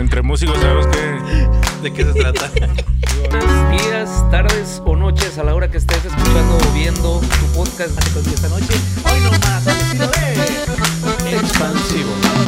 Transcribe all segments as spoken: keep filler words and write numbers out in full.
Entre músicos sabemos que... ¿De qué se trata? Buenos días, tardes o noches a la hora que estés escuchando o viendo tu podcast contigo esta noche. Hoy nomás al estilo de Expansivo.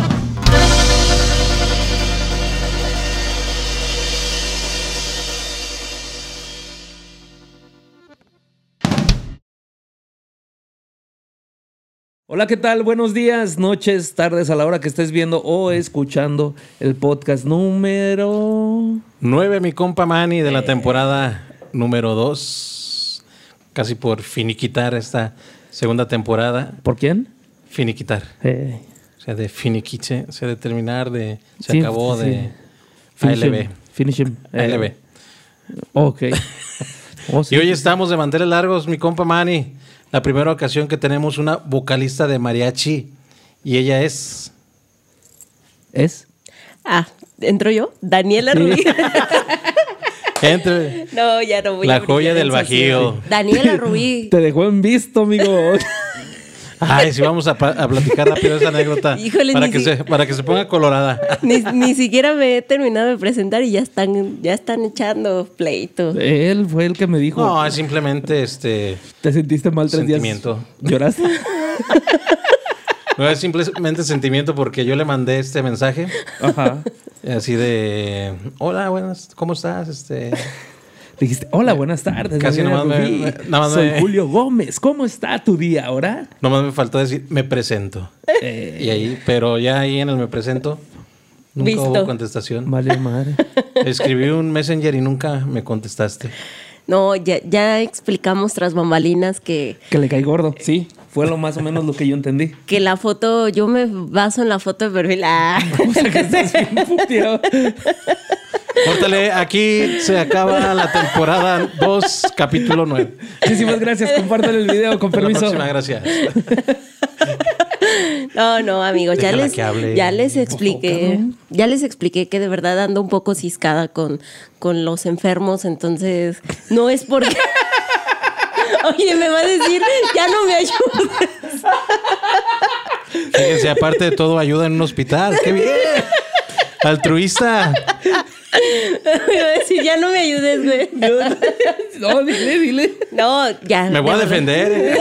Hola, ¿qué tal? Buenos días, noches, tardes a la hora que estés viendo o escuchando el podcast número... nueve, mi compa Manny, de la temporada número dos. Casi por finiquitar esta segunda temporada. ¿Por quién? Finiquitar. Eh, O sea, de finiquiche, o sea, de terminar, de... Se sí, acabó sí. de... Finish A L B. him, Finish him. Eh, A L B. Ok. Oh, sí. Y hoy estamos de manteles largos, mi compa Manny. La primera ocasión que tenemos una vocalista de mariachi. Y ella es... ¿Es? Ah, ¿entro yo? Daniela Sí. Rubí. Entre No, ya no voy la a joya brillar del en Bajío. sociedad. Daniela Rubí. Te dejó en visto, amigo. Ay, sí, vamos a, pa- a platicar rápido esa anécdota. Híjole, para, ni que si- se, para que se ponga colorada. Ni, ni siquiera me he terminado de presentar y ya están, ya están echando pleito. Él fue el que me dijo. No, es simplemente este... ¿Te sentiste mal tres Sentimiento. días? ¿Lloraste? No es simplemente sentimiento porque yo le mandé este mensaje. Ajá. Así de... Hola, buenas, ¿cómo estás? Este... Dijiste, hola, buenas tardes. Casi Daniela nomás me- Rubí. me- nada más Soy me- Julio Gómez. ¿Cómo está tu día ahora? Nomás me faltó decir, me presento. Eh, Y ahí, pero ya ahí en el me presento, nunca Visto. hubo contestación. Vale, madre. Escribí un messenger y nunca me contestaste. No, ya, ya explicamos tras bambalinas que, Que le caí gordo. Sí, fue lo más o menos lo que yo entendí. que la foto, yo me baso en la foto de perfil. Ah. O sea que estás bien puteado. Córtale, aquí se acaba la temporada dos, capítulo nueve. Muchísimas gracias. Compártale el video, con Hasta la permiso. próxima, gracias. No, no, amigos, ya Déjala les, que hable. ya les expliqué, cabrón. ya les expliqué que de verdad ando un poco ciscada con, con los enfermos, entonces no es porque... Oye, me va a decir, ya no me ayudes. Fíjense, aparte de todo, ayuda en un hospital. ¡Qué bien! Altruista. Me va a decir, ya no me ayudes, güey. No, dile, dile. No, ya. Me voy a de verdad. defender. ¿eh?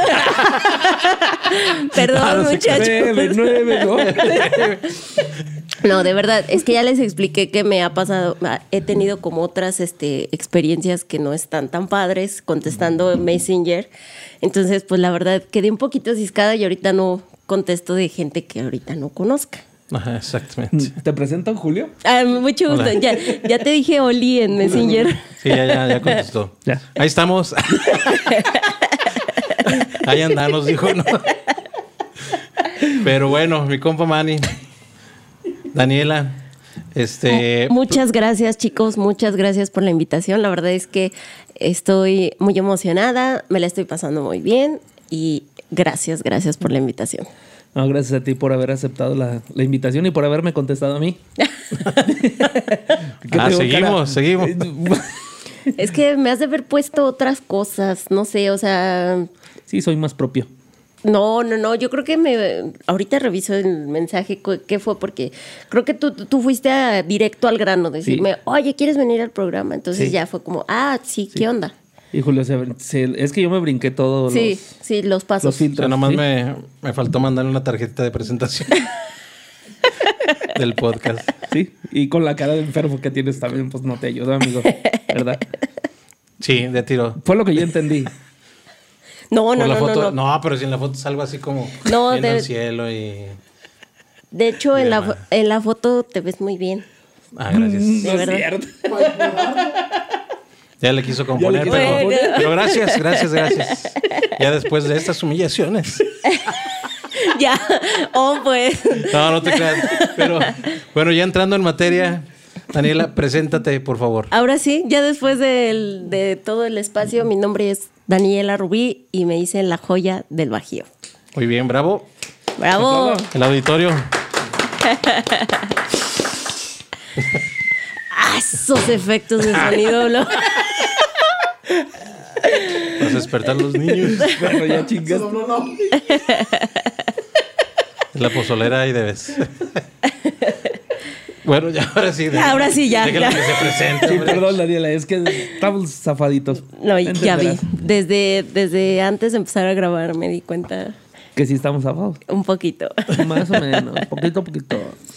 Perdón, muchachos. Nueve, nueve, ¿no? No, de verdad, es que ya les expliqué que me ha pasado, he tenido como otras este, experiencias que no están tan padres contestando en Messenger. Entonces, pues la verdad, quedé un poquito ciscada y ahorita no contesto de gente que ahorita no conozca. Ajá, exactamente. ¿Te presento, Julio? Ah, mucho gusto. Hola. Ya, ya te dije Oli en Messenger. Sí, ya, ya, ya contestó. Ya. Ahí estamos. Ahí andamos, dijo, ¿no? Pero bueno, mi compa Manny, Daniela, este... Muchas gracias, chicos. Muchas gracias por la invitación. La verdad es que estoy muy emocionada, me la estoy pasando muy bien y gracias, gracias por la invitación. No, gracias a ti por haber aceptado la, la invitación y por haberme contestado a mí. Que Ah, tengo seguimos, seguimos. Es que me has de haber puesto otras cosas, no sé, o sea, Sí, soy más propio. no, no, no, yo creo que me, ahorita reviso el mensaje, cu- ¿qué fue? Porque creo que tú, tú fuiste a- directo al grano, decirme, Sí. oye, ¿quieres venir al programa? Entonces Sí. ya fue como, ah, sí, ¿qué onda? Y Julio, se, se- es que yo me brinqué todos Sí, los, sí, los pasos. los O filtros. sea, nomás ¿sí? me, me faltó mandarle una tarjetita de presentación del podcast. Sí, y con la cara de enfermo que tienes también, pues no te ayuda, amigo. ¿Verdad? Sí, de tiro. Fue lo que yo entendí. No, Por no, la no, foto, no, no. no, pero si en la foto salgo así como No, viendo de- el cielo y... De hecho, en la, Bien, fo- en la foto te ves muy bien. Ah, gracias. No es verdad. cierto. Ya le quiso componer, quiso pero, componer. pero gracias, gracias, gracias. Ya después de estas humillaciones. Ya, oh, pues. No, no te creas. Pero bueno, ya entrando en materia, Daniela, preséntate, por favor. Ahora sí, ya después del- de todo el espacio, mi nombre es Daniela Rubí y me dicen la joya del Bajío. Muy bien, bravo. ¡Bravo! El auditorio. ¡Ah, esos efectos de sonido! ¿no? Vas a despertar a los niños. Bueno, ya chingas. No, no, no. La pozolera ahí debes. Bueno, ya ahora sí. de- Ahora sí, ya, déjenlo ya. que se presente. Sí, hombre. perdón, Daniela, es que estamos zafaditos. No, ya vi. Entenderás Desde, desde antes de empezar a grabar me di cuenta Que sí estamos zafados. un poquito. Más o menos, poquito a poquito.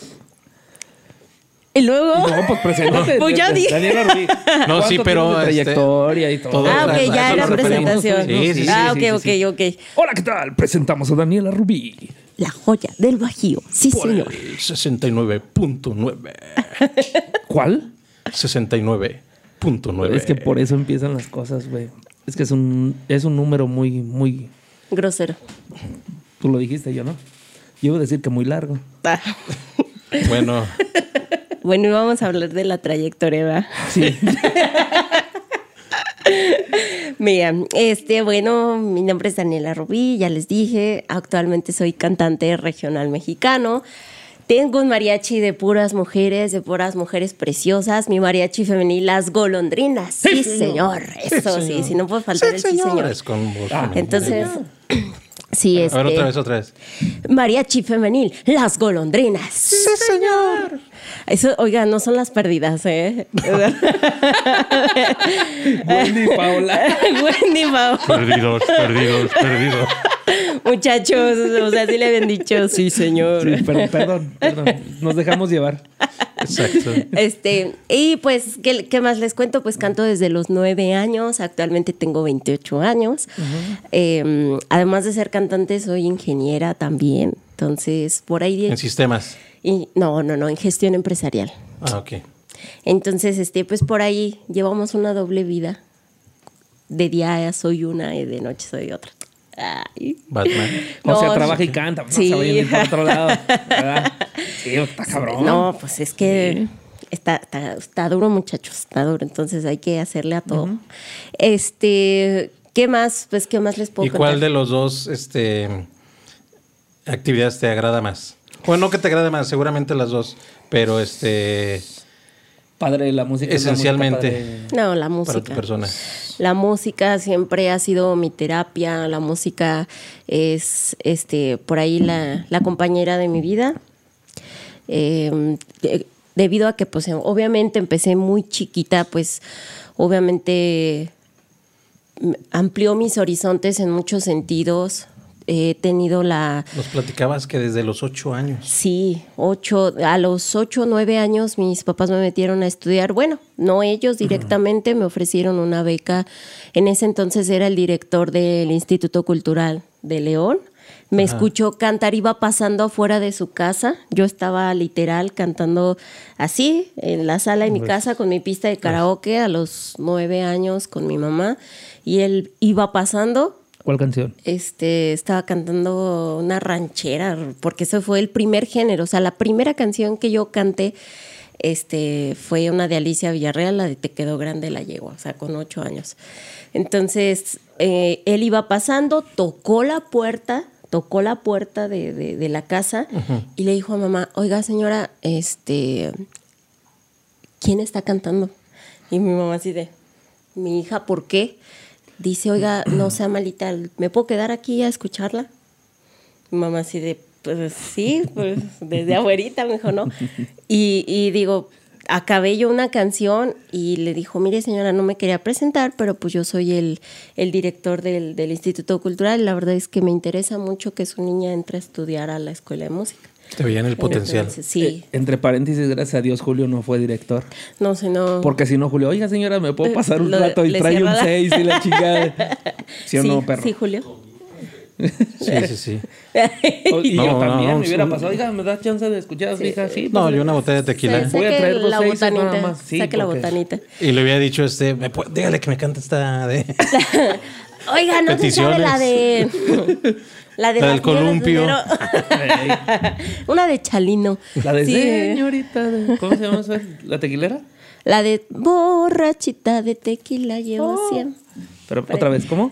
Y luego... No, pues preséntate. Pues ya dije. Daniela Rubí. No, sí, ¿Cuánto pero, tienes de este, trayectoria y todo. todo- Ah, a- ok, a ya eso era nos referimos. presentación. Sí, sí, sí. Ah, sí, ok, sí, ok, ok. Hola, ¿qué tal? Presentamos a Daniela Rubí. La joya del Bajío. Sí, Por señor. el sesenta y nueve punto nueve. ¿Cuál? sesenta y nueve punto nueve. Es que por eso empiezan las cosas, güey. Es que es un, es un número muy, muy... Grosero. Tú lo dijiste, yo no. Yo iba a decir que muy largo. Ah. Bueno, Bueno, y vamos a hablar de la trayectoria, ¿verdad? Sí. Mira, este, bueno, mi nombre es Daniela Rubí, ya les dije, actualmente soy cantante regional mexicano. Tengo un mariachi de puras mujeres, de puras mujeres preciosas, mi mariachi femenil, Las Golondrinas. Sí, señor. Eso sí, si no puede faltar el sí, señor. es con voz Ah, femenina. Entonces, sí, A este, ver, otra vez, otra vez. mariachi femenil, Las Golondrinas. Sí, señor. Eso, oiga, no son las perdidas, ¿eh? Wendy Paola. Wendy, Paola. Perdidos, perdidos, perdidos. Muchachos, o sea, sí le habían dicho, sí, señor. Sí, pero, perdón, perdón. Nos dejamos llevar. Exacto. Este, y pues, ¿qué, qué más les cuento? Pues canto desde los nueve años, actualmente tengo veintiocho años. Eh, además de ser cantante, soy ingeniera también. Entonces, por ahí... En sistemas. y, no, no, no, en gestión empresarial. Ah, ok. Entonces, este, pues por ahí llevamos una doble vida. De día soy una y de noche soy otra. Ay. Batman. O No, sea, sí. trabaja y canta. No Sí. se vayan a ir por otro lado. ¿Verdad? Sí, está cabrón. No, pues es que está, está, está duro, muchachos, está duro. Entonces hay que hacerle a todo. Este, ¿qué más? Pues, ¿qué más les puedo ¿Y cuál contar? de los dos este, actividades te agrada más? Bueno, no que te agrade más, seguramente las dos, pero este Padre de la música. es la música esencialmente padre. No, la para tu música. persona. La música siempre ha sido mi terapia. La música es, este, por ahí la, la compañera de mi vida. Eh, de- debido a que, pues, obviamente empecé muy chiquita, pues, obviamente m- amplió mis horizontes en muchos sentidos. He tenido la... Nos platicabas que desde los ocho años. Sí, ocho, a los ocho, nueve años mis papás me metieron a estudiar. Bueno, no ellos directamente, me ofrecieron una beca. En ese entonces era el director del Instituto Cultural de León. Me Ajá. escuchó cantar, iba pasando afuera de su casa. Yo estaba literal cantando así, en la sala de mi casa, con mi pista de karaoke a los nueve años con mi mamá. Y él iba pasando. ¿Cuál canción? Este, estaba cantando una ranchera, porque ese fue el primer género. O sea, la primera canción que yo canté este, fue una de Alicia Villarreal, la de Te quedó grande la yegua, o sea, con ocho años. Entonces, eh, él iba pasando, tocó la puerta, tocó la puerta de, de, de la casa y le dijo a mamá, oiga, señora, este, ¿quién está cantando? Y mi mamá así de, mi hija, ¿por qué? Dice, oiga, no sea malita, ¿me puedo quedar aquí a escucharla? Mi mamá así de, pues sí, pues desde abuelita me dijo, ¿no? Y, y digo, acabé yo una canción y le dijo, mire señora, no me quería presentar, pero pues yo soy el, el director del, del Instituto Cultural y la verdad es que me interesa mucho que su niña entre a estudiar a la escuela de música. Te veían el potencial. Entonces, sí, Eh, entre paréntesis, gracias a Dios, Julio no fue director. no sé, no... Porque si no, Julio, oiga, señora, ¿me puedo pasar un Lo- rato? Y le trae cierra un la- seis y la chingada. ¿Sí o sí, no, perro? sí, Julio. Sí, sí, sí. O- Y No, yo no, también no, me hubiera sí. pasado. Oiga, ¿me das chance de escuchar a su hija? Sí, No, pues, yo una botella de tequila. Sa- Voy a saque traer dos la seis nada botanita, más. Sí, saque la porque- botanita. Y le había dicho, este, ¿me puede- dígale que me cante esta de... Oiga, no se sabe la de... La, de La las del columpio. nieves de enero. Una de Chalino. La de Sí. señorita. de- ¿Cómo se llama esa? ¿La tequilera? La de borrachita de tequila llevo Oh. siempre. Pero otra vez, ¿cómo?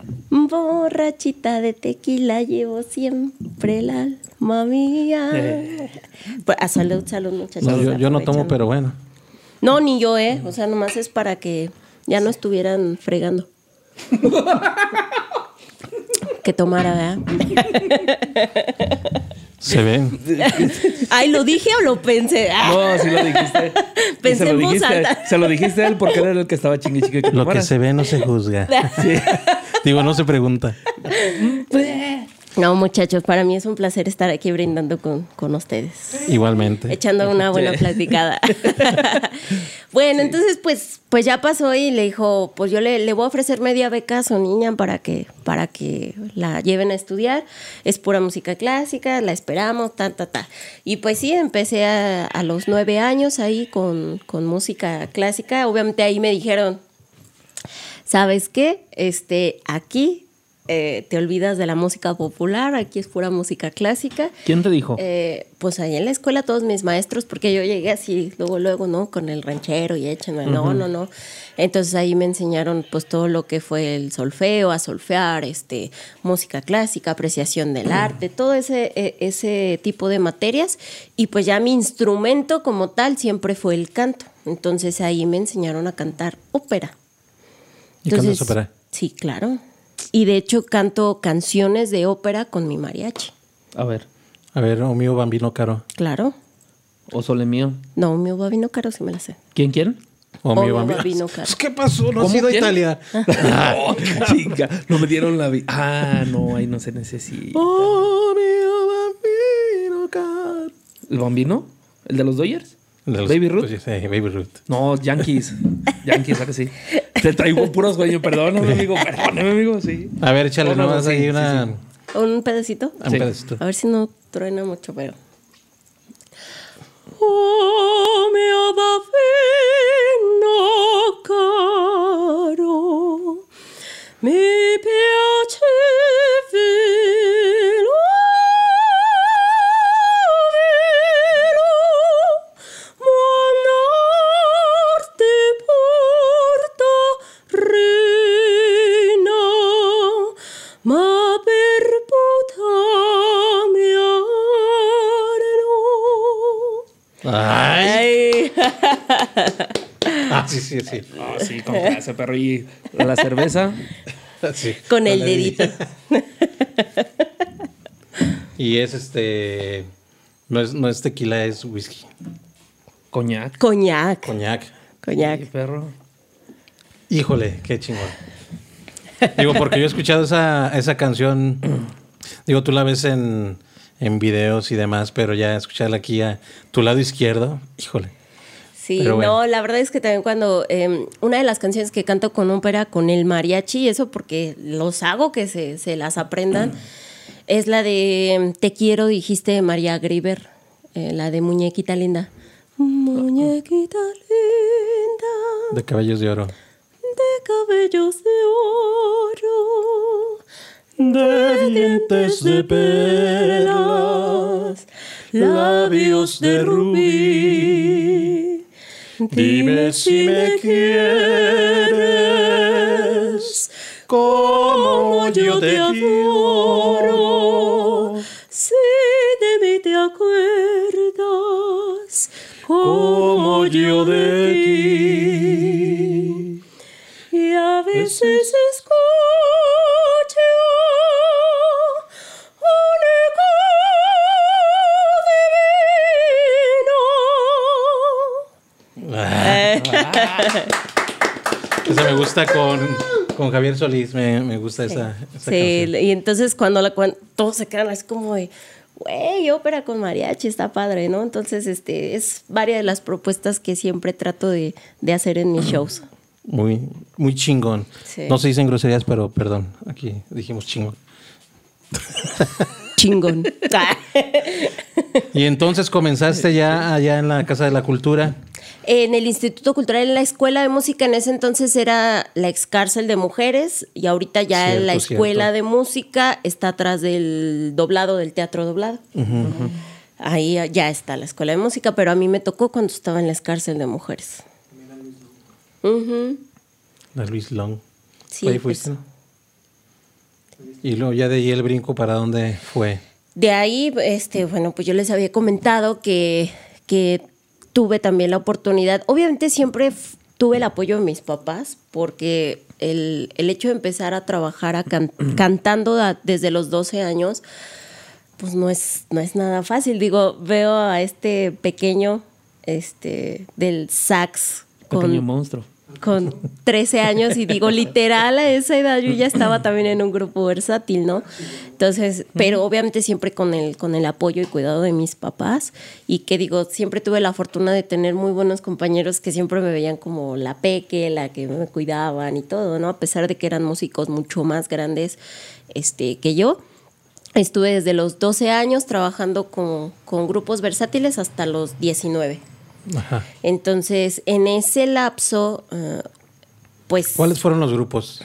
Borrachita de tequila llevo siempre el alma mía. Eh. Pues, a salud, salud, muchachos. No, yo, yo no tomo, Aprovechando. pero bueno. No, ni yo, ¿eh? O sea, nomás es para que ya no estuvieran fregando. Que tomara, ¿verdad? Se ven. Ay, ¿lo dije o lo pensé? No, sí lo dijiste. Y Pensé se en lo voz dijiste, alta. se lo dijiste a él porque era el que estaba chingui chingui. Lo que se ve no se juzga. Digo, no se pregunta. No, muchachos, para mí es un placer estar aquí brindando con, con ustedes. Igualmente. Echando una buena Sí. platicada. Bueno, entonces pues, pues ya pasó y le dijo, pues yo le, le voy a ofrecer media beca a su niña para que, para que la lleven a estudiar. Es pura música clásica, la esperamos, ta, ta, ta. Y pues sí, empecé a, a los nueve años ahí con, con música clásica. Obviamente ahí me dijeron, ¿sabes qué? Este, aquí eh, te olvidas de la música popular, aquí es pura música clásica. ¿Quién te dijo? Eh, pues ahí en la escuela todos mis maestros, porque yo llegué así, luego, luego, ¿no? Con el ranchero y échenme, no, uh-huh. no, no. Entonces ahí me enseñaron pues todo lo que fue el solfeo, a solfear, este, música clásica, apreciación del arte, todo ese, eh, ese tipo de materias. Y pues ya mi instrumento como tal siempre fue el canto. Entonces ahí me enseñaron a cantar ópera. ¿Y cantas ópera? Sí, claro. Y de hecho canto canciones de ópera con mi mariachi. A ver. A ver, o mío bambino caro. Claro. O sole mío. No, mío bambino caro sí me la sé. ¿Quién quién? O O mío mío bambino. bambino caro. ¿Qué pasó? No ¿Cómo has ido a quién? Italia. Oh, chica, no me dieron la vida. Ah, no, ahí no se necesita. Oh, mío bambino caro. ¿El bambino? ¿El de los Dodgers? De los- ¿Baby Ruth? pues, sí, Baby Ruth. No, Yankees. Yankees, ¿a que sí? Te traigo puros sueños. Perdóname, amigo. Perdóname, amigo. Sí. A ver, échale Oh, no, nomás sí, ahí sí, una... sí. ¿Un pedacito? Un Sí. pedacito. A ver si no truena mucho, pero... Oh, mio bambino caro, mi piace velo, velo, muonarte porta reina, ma per potarmi Ay. Ay. Ah, sí, sí, sí. Ah, sí, con clase, perro. Y la cerveza. Sí. Con el dedito. Y es este... No es, no es tequila, es whisky. Coñac. Coñac. Coñac. Coñac. Sí, perro. Híjole, qué chingón. Digo, porque yo he escuchado esa, esa canción. Digo, tú la ves en, en videos y demás, pero ya escucharla aquí a tu lado izquierdo, híjole. Sí, Pero bueno. no, la verdad es que también cuando eh, una de las canciones que canto con ópera con el mariachi, eso porque los hago que se, se las aprendan, es la de Te quiero, dijiste de María Grieber, eh, la de Muñequita Linda. Muñequita linda, De Caballos de Oro. de cabellos de oro, De dientes de perlas, labios de rubí. Dime si me quieres como yo te adoro, si de mí te acuerdas como yo de ti. Y a veces escucho un eco divino. Esa me gusta con, con Javier Solís, me, me gusta esa, esa Sí, canción. y entonces cuando, la, cuando todos se quedan así como de, güey, ópera con mariachi, está padre, ¿no? Entonces, este, es varias de las propuestas que siempre trato de, de hacer en mis shows. Muy, muy chingón. Sí. No se dicen groserías, pero perdón, aquí dijimos chingón. Chingón. Y entonces comenzaste ya allá en la Casa de la Cultura. En el Instituto Cultural, en la Escuela de Música, en ese entonces era la ex cárcel de mujeres y ahorita ya Cierto, la Escuela cierto. de Música está atrás del doblado, del teatro doblado. Ahí ya está la Escuela de Música, pero a mí me tocó cuando estaba en la ex cárcel de mujeres. Ujú. La Luis Long. Sí, Ahí pues, fuiste, ¿no? Y luego ya de ahí el brinco, ¿para dónde fue? de ahí, este, bueno, pues yo les había comentado que, que tuve también la oportunidad. Obviamente siempre f- tuve el apoyo de mis papás, porque el, el hecho de empezar a trabajar a can- cantando a- desde los doce años, pues no es, no es nada fácil. Digo, veo a este pequeño este, del sax Pequeño con, monstruo. con trece años y digo, literal, a esa edad yo ya estaba también en un grupo versátil, ¿no? Entonces, pero obviamente siempre con el, con el apoyo y cuidado de mis papás y que digo, siempre tuve la fortuna de tener muy buenos compañeros que siempre me veían como la peque, la que me cuidaban y todo, ¿no? A pesar de que eran músicos mucho más grandes este, que yo. Estuve desde los doce años trabajando con, con grupos versátiles hasta los diecinueve. Ajá. Entonces, en ese lapso, uh, pues... ¿Cuáles fueron los grupos?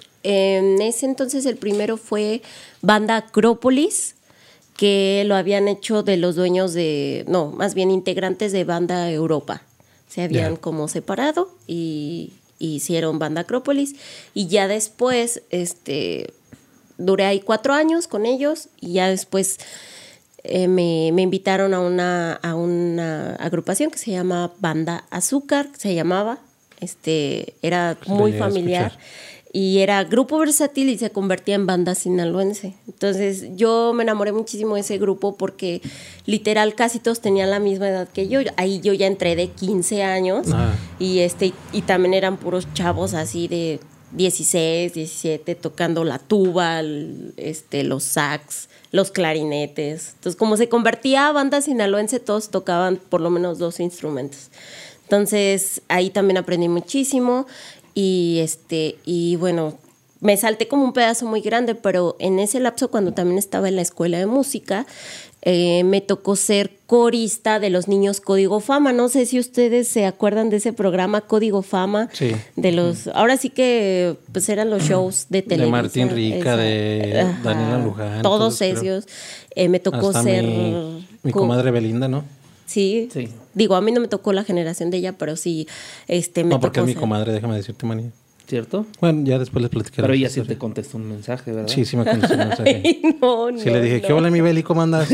En ese entonces el primero fue Banda Acrópolis, que lo habían hecho de los dueños de... No, más bien integrantes de Banda Europa. Se habían Yeah. como separado y, y hicieron Banda Acrópolis. Y ya después, este... duré ahí cuatro años con ellos y ya después eh, me, me invitaron a una, a una agrupación que se llama Banda Azúcar, se llamaba, este, era Pues la muy llegué a familiar escuchar. y era grupo versátil y se convertía en banda sinaloense. Entonces yo me enamoré muchísimo de ese grupo porque literal casi todos tenían la misma edad que yo. Ahí yo ya entré de quince años Ah. y, este, y también eran puros chavos así de dieciséis, diecisiete, tocando la tuba, el, este, los sax, los clarinetes. Entonces, como se convertía a banda sinaloense, todos tocaban por lo menos dos instrumentos. Entonces, ahí también aprendí muchísimo y, este, y bueno, me salté como un pedazo muy grande, pero en ese lapso, cuando también estaba en la escuela de música, eh, me tocó ser corista de los niños Código Fama. No sé si ustedes se acuerdan de ese programa Código Fama. Sí. De los, ahora sí que pues eran los shows de televisión. De Martín Rica, de Ajá. Daniela Luján. Todos creo. ellos. Eh, me tocó Hasta ser... mi, mi co- comadre Belinda, ¿no? Sí. Sí. Digo, a mí no me tocó la generación de ella, pero sí este, me No, porque es tocó mi ser- comadre, déjame decirte, manía. ¿Cierto? Bueno, ya después les platicaré. Pero la ella sí historia. te contestó un mensaje, ¿verdad? Sí, sí me contestó un mensaje. Ay, no, no, Sí le dije, no. ¿qué hola mi Beli? ¿Cómo andas?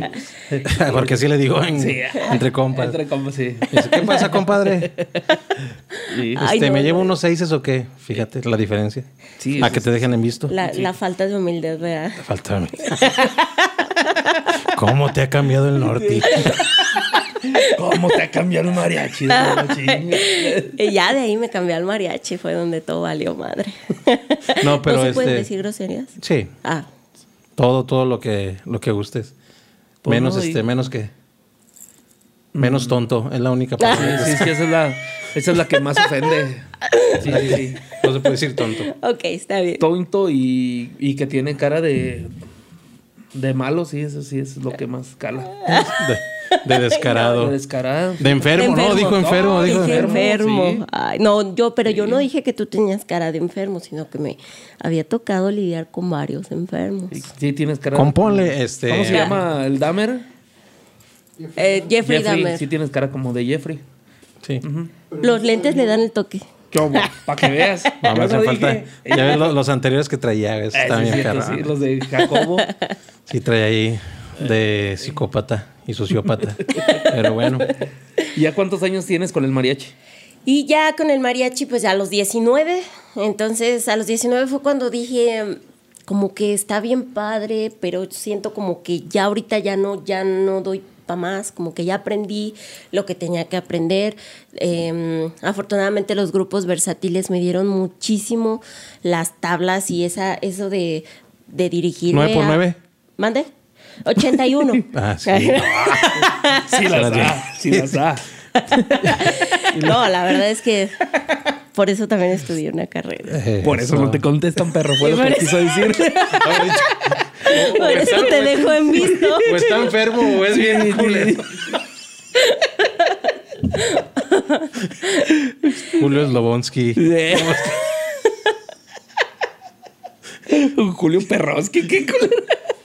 Porque sí le digo en- Sí. entre compas. Entre compas, sí. Dice, ¿qué pasa, compadre? Sí. Ay, Este, no, ¿Me no. llevo unos seises o qué? Fíjate la diferencia. Sí, A eso que es- te dejen en visto. La, la falta de humildad, ¿verdad? Falta a mí. ¿Cómo te ha cambiado el norte? ¿Cómo te ha cambiado el mariachi? Y ya de ahí me cambié al mariachi, fue donde todo valió madre. No, pero ¿No se este- pueden decir groserías? Sí, Ah, todo, todo lo que, lo que gustes. Pues menos, no, y- este, menos que. Menos tonto, es la única palabra. Sí, sí, sí, esa es la, esa es la que más ofende. Sí, sí, sí. No se puede decir tonto. ok, está bien. Tonto y, y que tiene cara de, de malo, sí, eso sí es lo que más cala. De, de descarado. De descarado. De enfermo, De ¿no? Dijo enfermo, No, dijo Dije enfermo. enfermo. sí. Ay, no, yo, pero yo no dije que tú tenías cara de enfermo, sino que me había tocado lidiar con varios enfermos. Sí, sí, tienes cara. Compónle, este. ¿Cómo se llama el Dahmer? Eh, Jeffrey, Dahmer. Sí, tienes cara como de Jeffrey. Sí. Los lentes le dan el toque. Para que veas. No, me Yo hacen no falta. dije. Ya ves los, los anteriores que traía, ves, Ah, está sí, bien cierto, perra. sí, los de Jacobo. Sí, traía ahí de psicópata y sociópata. Pero bueno. ¿Y ya cuántos años tienes con el mariachi? Y ya con el mariachi, pues a los diecinueve. Entonces, a los diecinueve fue cuando dije, como que está bien padre, pero siento como que ya ahorita ya no, ya no doy para más, como que ya aprendí lo que tenía que aprender. Eh, afortunadamente los grupos versátiles me dieron muchísimo las tablas y esa, eso de, de dirigirme. ¿Nueve por a- nueve? ¿Mande? ochenta y uno. Ah, sí. Sí las da, sí las da. No, la verdad es que por eso también estudié una carrera. Eh, Por eso no te contestan, perro. Fue lo Por que eso- quiso decir. Por eso te dejo en visto. O está enfermo o es bien culero. Julio Slobonsky. Un Julio Perrosky, qué culero.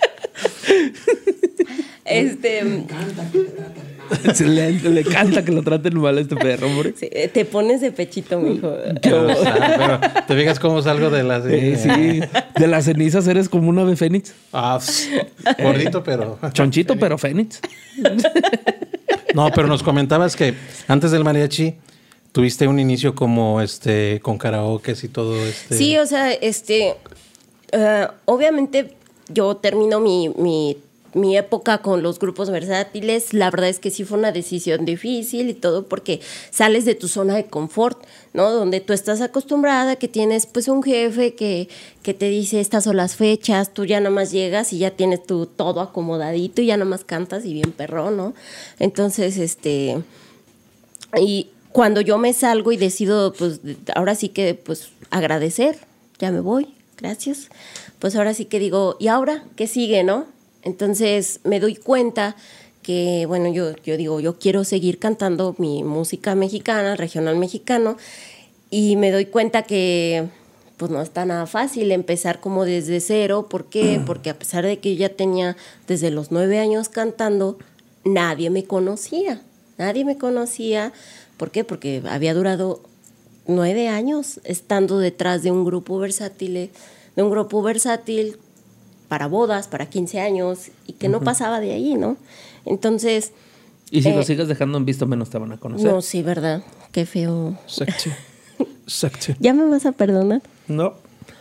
Este, Se le, le canta que lo traten mal a este perro, hombre. sí, te pones de pechito, mijo. Pero, pero, ¿te fijas cómo salgo de las... Eh, sí, de las cenizas eres como un ave fénix. Ah, pss, gordito, pero... Chonchito, pero fénix. No, pero nos comentabas que antes del mariachi tuviste un inicio como este con karaoke y todo este. Sí, o sea, este, eh, obviamente yo termino mi, mi mi época con los grupos versátiles, la verdad es que sí fue una decisión difícil y todo porque sales de tu zona de confort, ¿no? Donde tú estás acostumbrada, que tienes pues un jefe que, que te dice estas son las fechas, tú ya nomás llegas y ya tienes tu todo acomodadito y ya nomás cantas y bien perrón, ¿no? Entonces, este... y cuando yo me salgo y decido, pues ahora sí que pues agradecer, ya me voy, gracias, pues ahora sí que digo, ¿y ahora qué sigue, no? Entonces me doy cuenta que, bueno, yo, yo digo, yo quiero seguir cantando mi música mexicana, regional mexicano, y me doy cuenta que pues no está nada fácil empezar como desde cero. ¿Por qué? Porque a pesar de que yo ya tenía desde los nueve años cantando, nadie me conocía, nadie me conocía. ¿Por qué? Porque había durado nueve años estando detrás de un grupo versátil, de un grupo versátil para bodas, para quince años, y que uh-huh. no pasaba de ahí, ¿no? Entonces... Y si eh, lo sigues dejando en visto, menos te van a conocer. No, sí, ¿verdad? Qué feo. Exacto. Exacto. ¿Ya me vas a perdonar? No.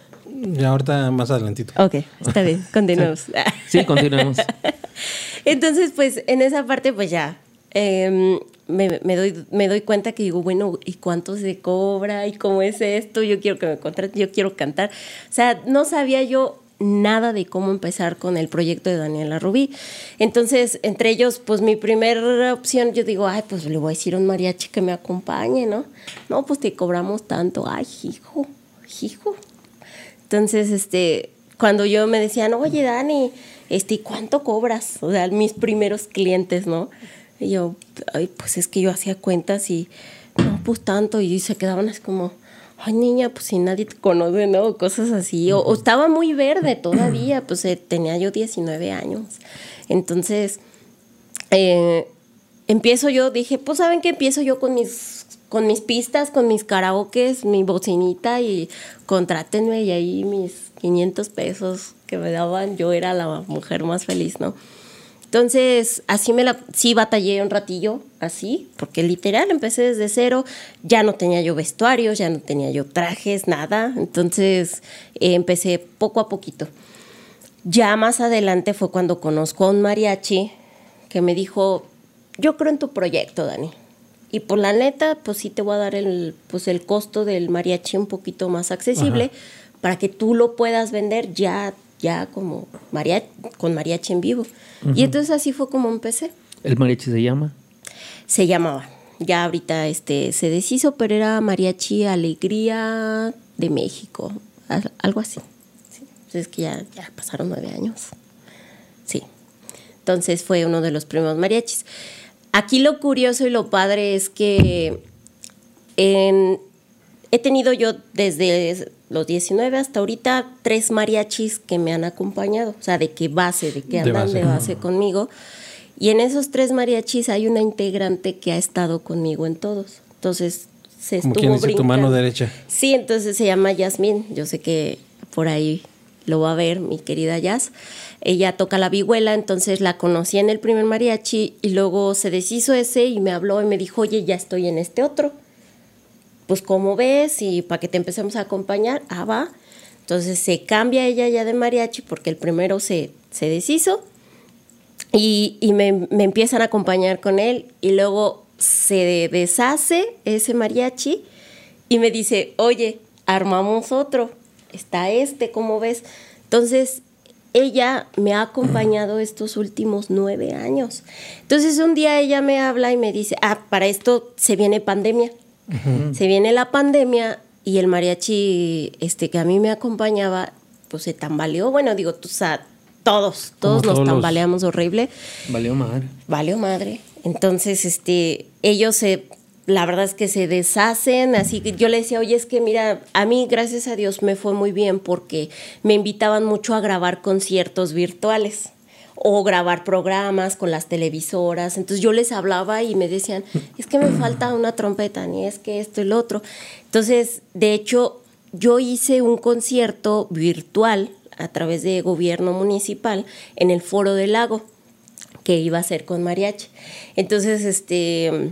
Ya ahorita más adelantito. Ok, está bien, continuemos. Sí, continuemos. Entonces, pues, en esa parte, pues ya... Eh, me, me, doy, me doy cuenta que digo, bueno, ¿y cuánto se cobra? ¿Y cómo es esto? Yo quiero que me contraten, yo quiero cantar. O sea, no sabía yo nada de cómo empezar con el proyecto de Daniela Rubí. Entonces, entre ellos, pues mi primera opción, yo digo, ay, pues le voy a decir a un mariachi que me acompañe, ¿no? No, pues te cobramos tanto. Ay, hijo, hijo. Entonces, este, cuando yo me decían, oye, Dani, este, ¿cuánto cobras? O sea, mis primeros clientes, ¿no? Y yo, ay, pues es que yo hacía cuentas y, no, pues tanto, y se quedaban así como, ay, niña, pues si nadie te conoce, ¿no? Cosas así, o, o estaba muy verde todavía, pues eh, tenía yo diecinueve años. Entonces, eh, empiezo yo, dije, pues, ¿saben qué? Empiezo yo con mis, con mis pistas, con mis karaokes, mi bocinita, y contrátenme, y ahí mis quinientos pesos que me daban, yo era la mujer más feliz, ¿no? Entonces, así me la, sí batallé un ratillo, así, porque literal empecé desde cero, ya no tenía yo vestuarios, ya no tenía yo trajes, nada, entonces eh, empecé poco a poquito. Ya más adelante fue cuando conozco a un mariachi que me dijo, yo creo en tu proyecto, Dani, y por la neta, pues sí te voy a dar el, pues el costo del mariachi un poquito más accesible. Ajá. Para que tú lo puedas vender ya ya como mariachi, con mariachi en vivo. Uh-huh. Y entonces así fue como empecé. ¿El mariachi se llama? Se llamaba. Ya ahorita este se deshizo, pero era Mariachi Alegría de México, algo así. Sí. Entonces es que ya, ya pasaron nueve años. Sí. Entonces fue uno de los primeros mariachis. Aquí lo curioso y lo padre es que en, he tenido yo desde los diecinueve hasta ahorita tres mariachis que me han acompañado, o sea, de qué base, de que andan de base, de base conmigo. Y en esos tres mariachis hay una integrante que ha estado conmigo en todos. Entonces se Como estuvo quien dice, brincando. tu mano derecha. Sí, entonces se llama Yasmín. Yo sé que por ahí lo va a ver mi querida Yas. Ella toca la vihuela, entonces la conocí en el primer mariachi y luego se deshizo ese y me habló y me dijo, oye, ya estoy en este otro. Pues, ¿cómo ves? Y para que te empecemos a acompañar, ah, va. Entonces se cambia ella ya de mariachi porque el primero se, se deshizo y, y me, me empiezan a acompañar con él y luego se deshace ese mariachi y me dice, oye, armamos otro, está este, ¿cómo ves? Entonces ella me ha acompañado estos últimos nueve años. Entonces un día ella me habla y me dice, ah, para esto se viene pandemia. Uh-huh. Se viene la pandemia y el mariachi este, que a mí me acompañaba, pues se tambaleó. Bueno, digo, tú, o sea, todos, todos nos todos tambaleamos los... horrible. Valió madre. Valió madre. Entonces, este, ellos se, la verdad es que se deshacen, así que yo le decía, oye, es que mira, a mí, gracias a Dios, me fue muy bien porque me invitaban mucho a grabar conciertos virtuales o grabar programas con las televisoras. Entonces yo les hablaba y me decían, es que me falta una trompeta, ni es que esto y lo otro. Entonces, de hecho, yo hice un concierto virtual a través de gobierno municipal en el Foro del Lago, que iba a ser con mariachi. Entonces, este,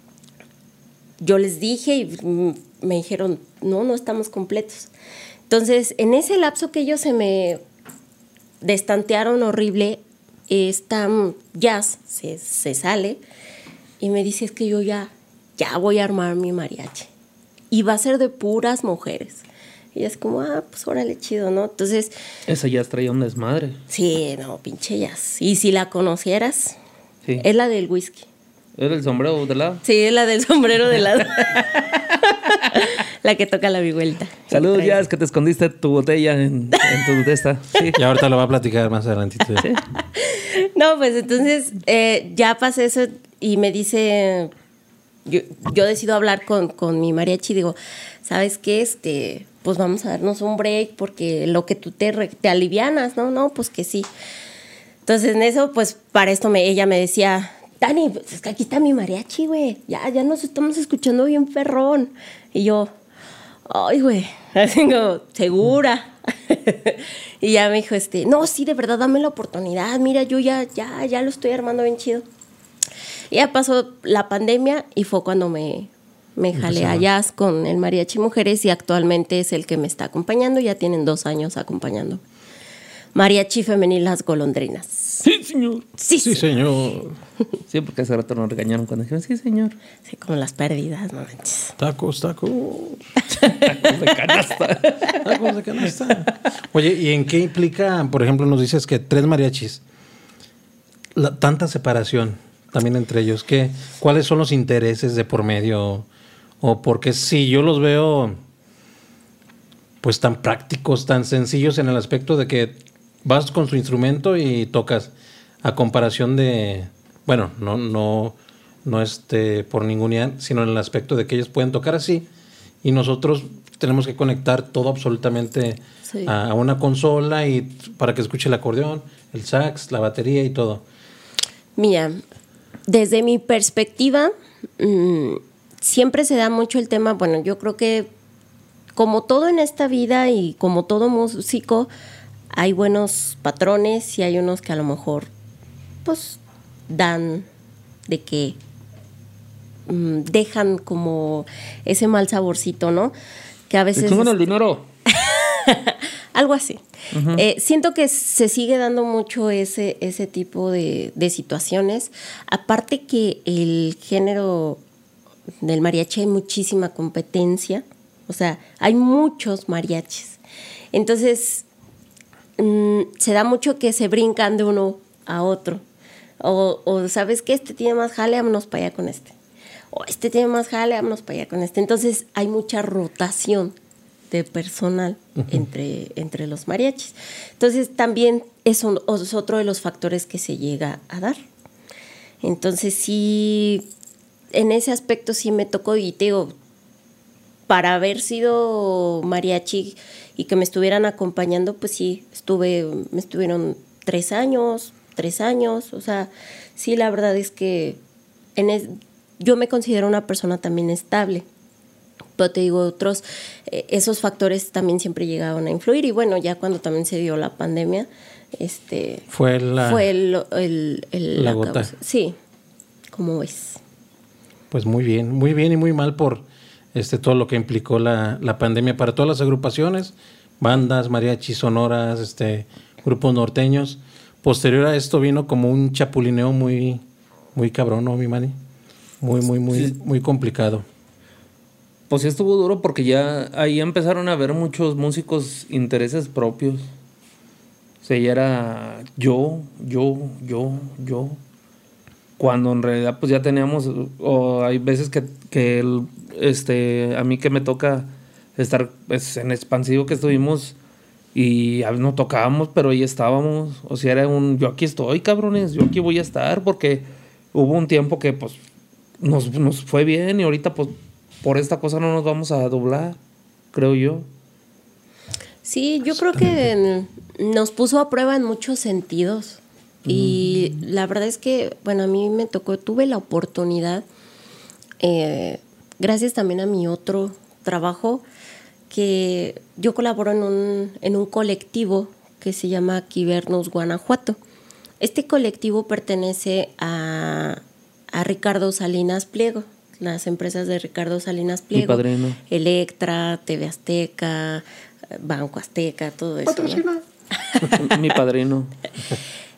yo les dije y me dijeron, no, no estamos completos. Entonces, en ese lapso que ellos se me destantearon horrible, esta mm, Jazz se, se sale y me dice, es que yo ya, ya voy a armar mi mariachi. Y va a ser de puras mujeres. Y es como, ah, pues órale, chido, ¿no? Entonces... Esa ya traía un desmadre. Sí, no, pinche Jazz. Y si la conocieras, Sí. es la del whisky. ¿Era el sombrero de lado? Sí, es la del sombrero de lado. La que toca la vihuelta. Saludos, Trae- Jazz, que te escondiste tu botella en, en tu testa. Sí. Y ahorita lo va a platicar más adelantito. Sí. No, pues entonces eh, ya pasé eso y me dice, yo, yo decido hablar con, con mi mariachi y digo, ¿sabes qué? Este, pues vamos a darnos un break porque lo que tú te, re- te alivianas, ¿no? No, pues que sí. Entonces en eso, pues para esto me, ella me decía, Dani, pues es que aquí está mi mariachi, güey, ya, ya nos estamos escuchando bien perrón. Y yo, ay, güey, así como, segura. Y ya me dijo, este, no, sí, de verdad, dame la oportunidad. Mira, yo ya, ya, ya lo estoy armando bien chido. Y ya pasó la pandemia y fue cuando me, me jalé a Jazz con el Mariachi Mujeres y actualmente es el que me está acompañando. Ya tienen dos años acompañando. Mariachi Femenil Las Golondrinas. Sí, señor. Sí, Sí, sí, señor. Sí, porque hace rato nos regañaron cuando dijeron, sí, señor. sí, como las pérdidas, no manches. Tacos, tacos. Tacos de canasta. Tacos de canasta. Oye, ¿y en qué implica, por ejemplo, nos dices que tres mariachis, la, tanta separación también entre ellos? ¿Qué, ¿Cuáles son los intereses de por medio? O porque si yo los veo pues tan prácticos, tan sencillos en el aspecto de que vas con su instrumento y tocas, a comparación de, bueno, no, no, no este por ningunear, sino en el aspecto de que ellos pueden tocar así y nosotros tenemos que conectar todo absolutamente Sí. a, a una consola y para que escuche el acordeón, el sax, la batería y todo. Mira, desde mi perspectiva, mmm, siempre se da mucho el tema, bueno, yo creo que como todo en esta vida y como todo músico, hay buenos patrones y hay unos que a lo mejor, pues, dan de que mmm, dejan como ese mal saborcito, ¿no? Que a veces... ¿Te el dinero? Algo así. Uh-huh. Eh, siento que se sigue dando mucho ese, ese tipo de, de situaciones. Aparte que el género del mariachi hay muchísima competencia. O sea, hay muchos mariachis. Entonces, mmm, se da mucho que se brincan de uno a otro. O, o ¿sabes qué? Este tiene más jale, vámonos para allá con este. O este tiene más jale, vámonos para allá con este. Entonces, hay mucha rotación de personal uh-huh. entre, entre los mariachis. Entonces también eso es otro de los factores que se llega a dar. Entonces sí, en ese aspecto sí me tocó, y te digo, para haber sido mariachi y que me estuvieran acompañando, pues sí, estuve, me estuvieron tres años, tres años, o sea, sí, la verdad es que en es, yo me considero una persona también estable. Pero te digo, otros, eh, esos factores también siempre llegaban a influir. Y bueno, ya cuando también se dio la pandemia, este fue la, fue el, el, el la la gota. Causa. Sí, como ves. Pues muy bien, muy bien y muy mal por este todo lo que implicó la, la pandemia para todas las agrupaciones, bandas, mariachis, sonoras, este, grupos norteños. Posterior a esto vino como un chapulineo muy, muy cabrón, ¿no, mi Manny? Muy, muy, muy, sí. muy complicado. Pues sí estuvo duro porque ya ahí empezaron a haber muchos músicos intereses propios. O sea, ya era yo, yo, yo, yo. Cuando en realidad pues ya teníamos, o hay veces que, que el, este, a mí que me toca estar pues, en expansivo que estuvimos y no tocábamos, pero ahí estábamos. O sea, era un, yo aquí estoy, cabrones, yo aquí voy a estar, porque hubo un tiempo que pues nos, nos fue bien y ahorita pues por esta cosa no nos vamos a doblar, creo yo. Sí, yo creo que nos puso a prueba en muchos sentidos. Mm. Y la verdad es que, bueno, a mí me tocó, tuve la oportunidad, eh, gracias también a mi otro trabajo, que yo colaboro en un, en un colectivo que se llama Quibernus Guanajuato. Este colectivo pertenece a, a Ricardo Salinas Pliego. Las empresas de Ricardo Salinas Pliego, mi padrino. Electra, T V Azteca, Banco Azteca, todo eso, ¿no? Mi padrino.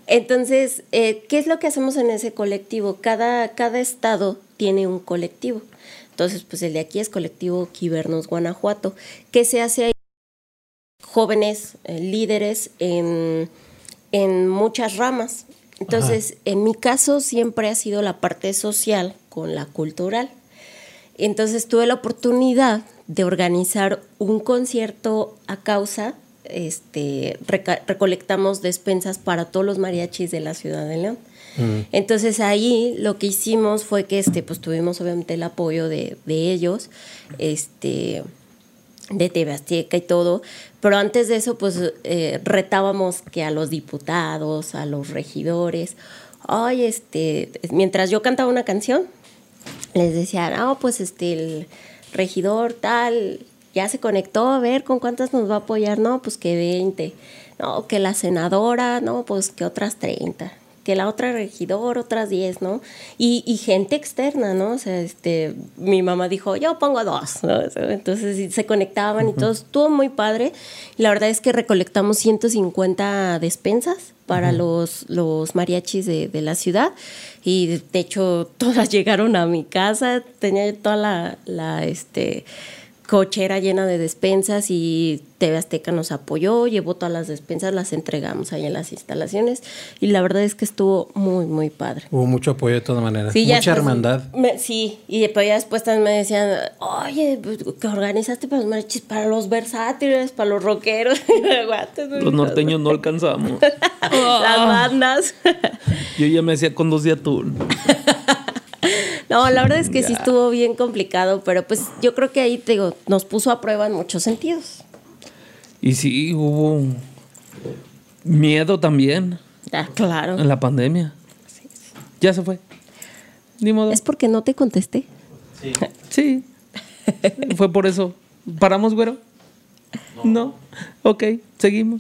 Entonces, eh, ¿qué es lo que hacemos en ese colectivo? Cada, cada estado tiene un colectivo. Entonces, pues el de aquí es colectivo Quivernos Guanajuato. ¿Qué se hace ahí? Jóvenes, eh, líderes en, en muchas ramas. Entonces, Ajá. en mi caso siempre ha sido la parte social con la cultural. Entonces, tuve la oportunidad de organizar un concierto a causa. Este, reca- recolectamos despensas para todos los mariachis de la ciudad de León. Uh-huh. Entonces ahí lo que hicimos fue que este, pues tuvimos obviamente el apoyo de, de ellos, este, de T V Azteca y todo, pero antes de eso pues eh, retábamos que a los diputados, a los regidores, ay, este, mientras yo cantaba una canción, les decían, ah, oh, pues este, el regidor tal ya se conectó, a ver con cuántas nos va a apoyar, no, pues que veinte, no, que la senadora, no, pues que otras treinta, que la otra regidor, otras diez, ¿no? Y, y gente externa, ¿no? O sea, este, mi mamá dijo, yo pongo dos, ¿no? Entonces se conectaban uh-huh. y todo, estuvo muy padre. La verdad es que recolectamos ciento cincuenta despensas para uh-huh. los, los mariachis de, de la ciudad y de hecho todas llegaron a mi casa, tenía toda la, la este... cochera llena de despensas y T V Azteca nos apoyó, llevó todas las despensas, las entregamos ahí en las instalaciones y la verdad es que estuvo muy, muy padre. Hubo mucho apoyo de todas maneras, sí, mucha después, hermandad. Me, sí, y después, ya después también me decían, oye, ¿qué organizaste para los mariachis? Para los versátiles, para los rockeros. Los norteños no alcanzamos. Las bandas. Yo ya me hacía con dos de atún. No, la verdad es que ya. sí estuvo bien complicado, pero pues yo creo que ahí te digo, nos puso a prueba en muchos sentidos. Y sí, hubo miedo también. Ah, claro. En la pandemia. Sí, sí. Ya se fue. Ni modo. ¿Es porque no te contesté? Sí. Sí. Fue por eso. ¿Paramos, güero? No. No. Ok, seguimos.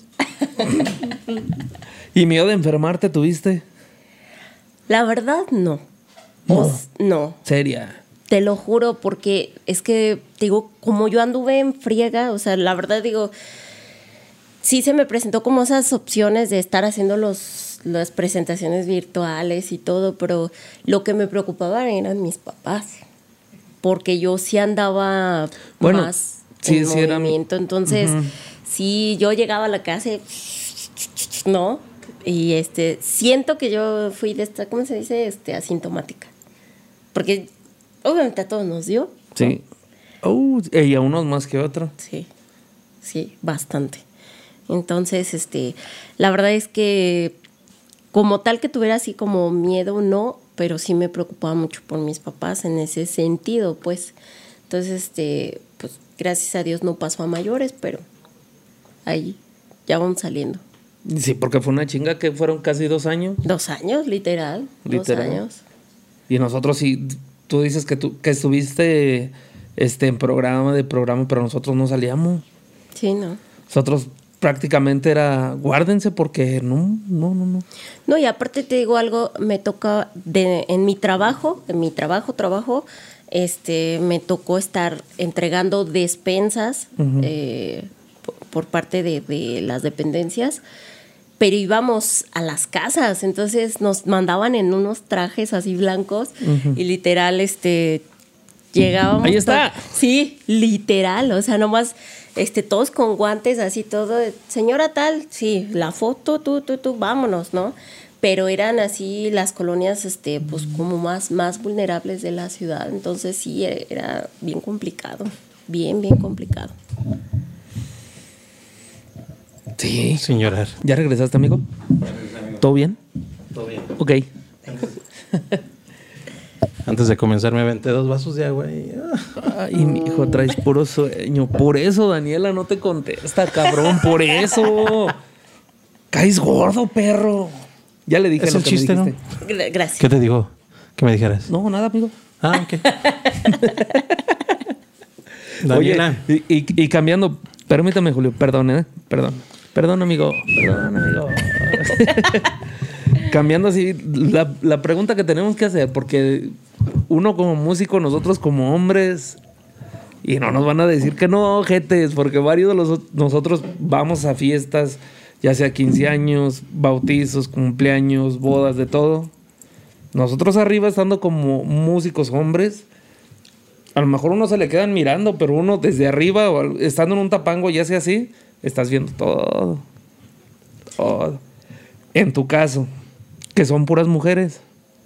¿Y miedo de enfermarte tuviste? La verdad, no. No. Pues, no. Seria. Te lo juro, porque es que, digo, como yo anduve en friega, o sea, la verdad, digo, sí se me presentó como esas opciones de estar haciendo los, las presentaciones virtuales y todo, pero lo que me preocupaba eran mis papás, porque yo sí andaba bueno, más sí, en sí movimiento, era... entonces, uh-huh. sí, yo llegaba a la casa y, ¿no? Y este, siento que yo fui de esta, ¿cómo se dice? Este, asintomática. Porque obviamente a todos nos dio. Sí. ¿No? Oh, y a unos más que a otros. Sí, sí, bastante. Entonces, este, la verdad es que como tal que tuviera así como miedo, no, pero sí me preocupaba mucho por mis papás en ese sentido, pues. Entonces, este, pues gracias a Dios no pasó a mayores, pero ahí ya vamos saliendo. Sí, porque fue una chinga que fueron casi dos años. Dos años, literal. Literal. Dos años. Y nosotros sí, tú dices que tú que estuviste este, en programa de programa, pero nosotros no salíamos. Sí, no. Nosotros prácticamente era, guárdense porque no, no, no, no. No, y aparte te digo algo, me toca, de, en mi trabajo, en mi trabajo, trabajo, este, me tocó estar entregando despensas uh-huh. eh, por, por parte de, de las dependencias, pero íbamos a las casas, entonces nos mandaban en unos trajes así blancos uh-huh. y literal, este, llegábamos. Ahí está. To- sí, literal, o sea, nomás, este, todos con guantes, así todo, señora tal, sí, la foto, tú, tú, tú, vámonos, ¿no? Pero eran así las colonias, este, pues como más, más vulnerables de la ciudad, entonces sí, era bien complicado, bien, bien complicado. Sí. Sin llorar. ¿Ya regresaste, amigo? ¿Todo bien? Todo bien. Ok. Antes de comenzar me aventé dos vasos de agua y... Ay, mi hijo, traes puro sueño. Por eso, Daniela, no te contesta, cabrón. Por eso. Caes gordo, perro. Ya le dije es lo el que chiste, me dijiste. ¿no? Gracias. ¿Qué te dijo? ¿Qué me dijeras? No, nada, amigo. Ah, ok. Daniela. Oye, y, y, y cambiando... Permítame, Julio. Perdón, ¿eh? Perdón. Perdón, amigo. Perdón, amigo. Cambiando así, la, la pregunta que tenemos que hacer, porque uno como músico, nosotros como hombres, y no nos van a decir que no, jetes, porque varios de los, nosotros vamos a fiestas, ya sea quince años, bautizos, cumpleaños, bodas, de todo. Nosotros arriba, estando como músicos hombres, a lo mejor uno se le quedan mirando, pero uno desde arriba, o al- estando en un tapango, ya sea así, estás viendo todo. Todo. En tu caso, que son puras mujeres.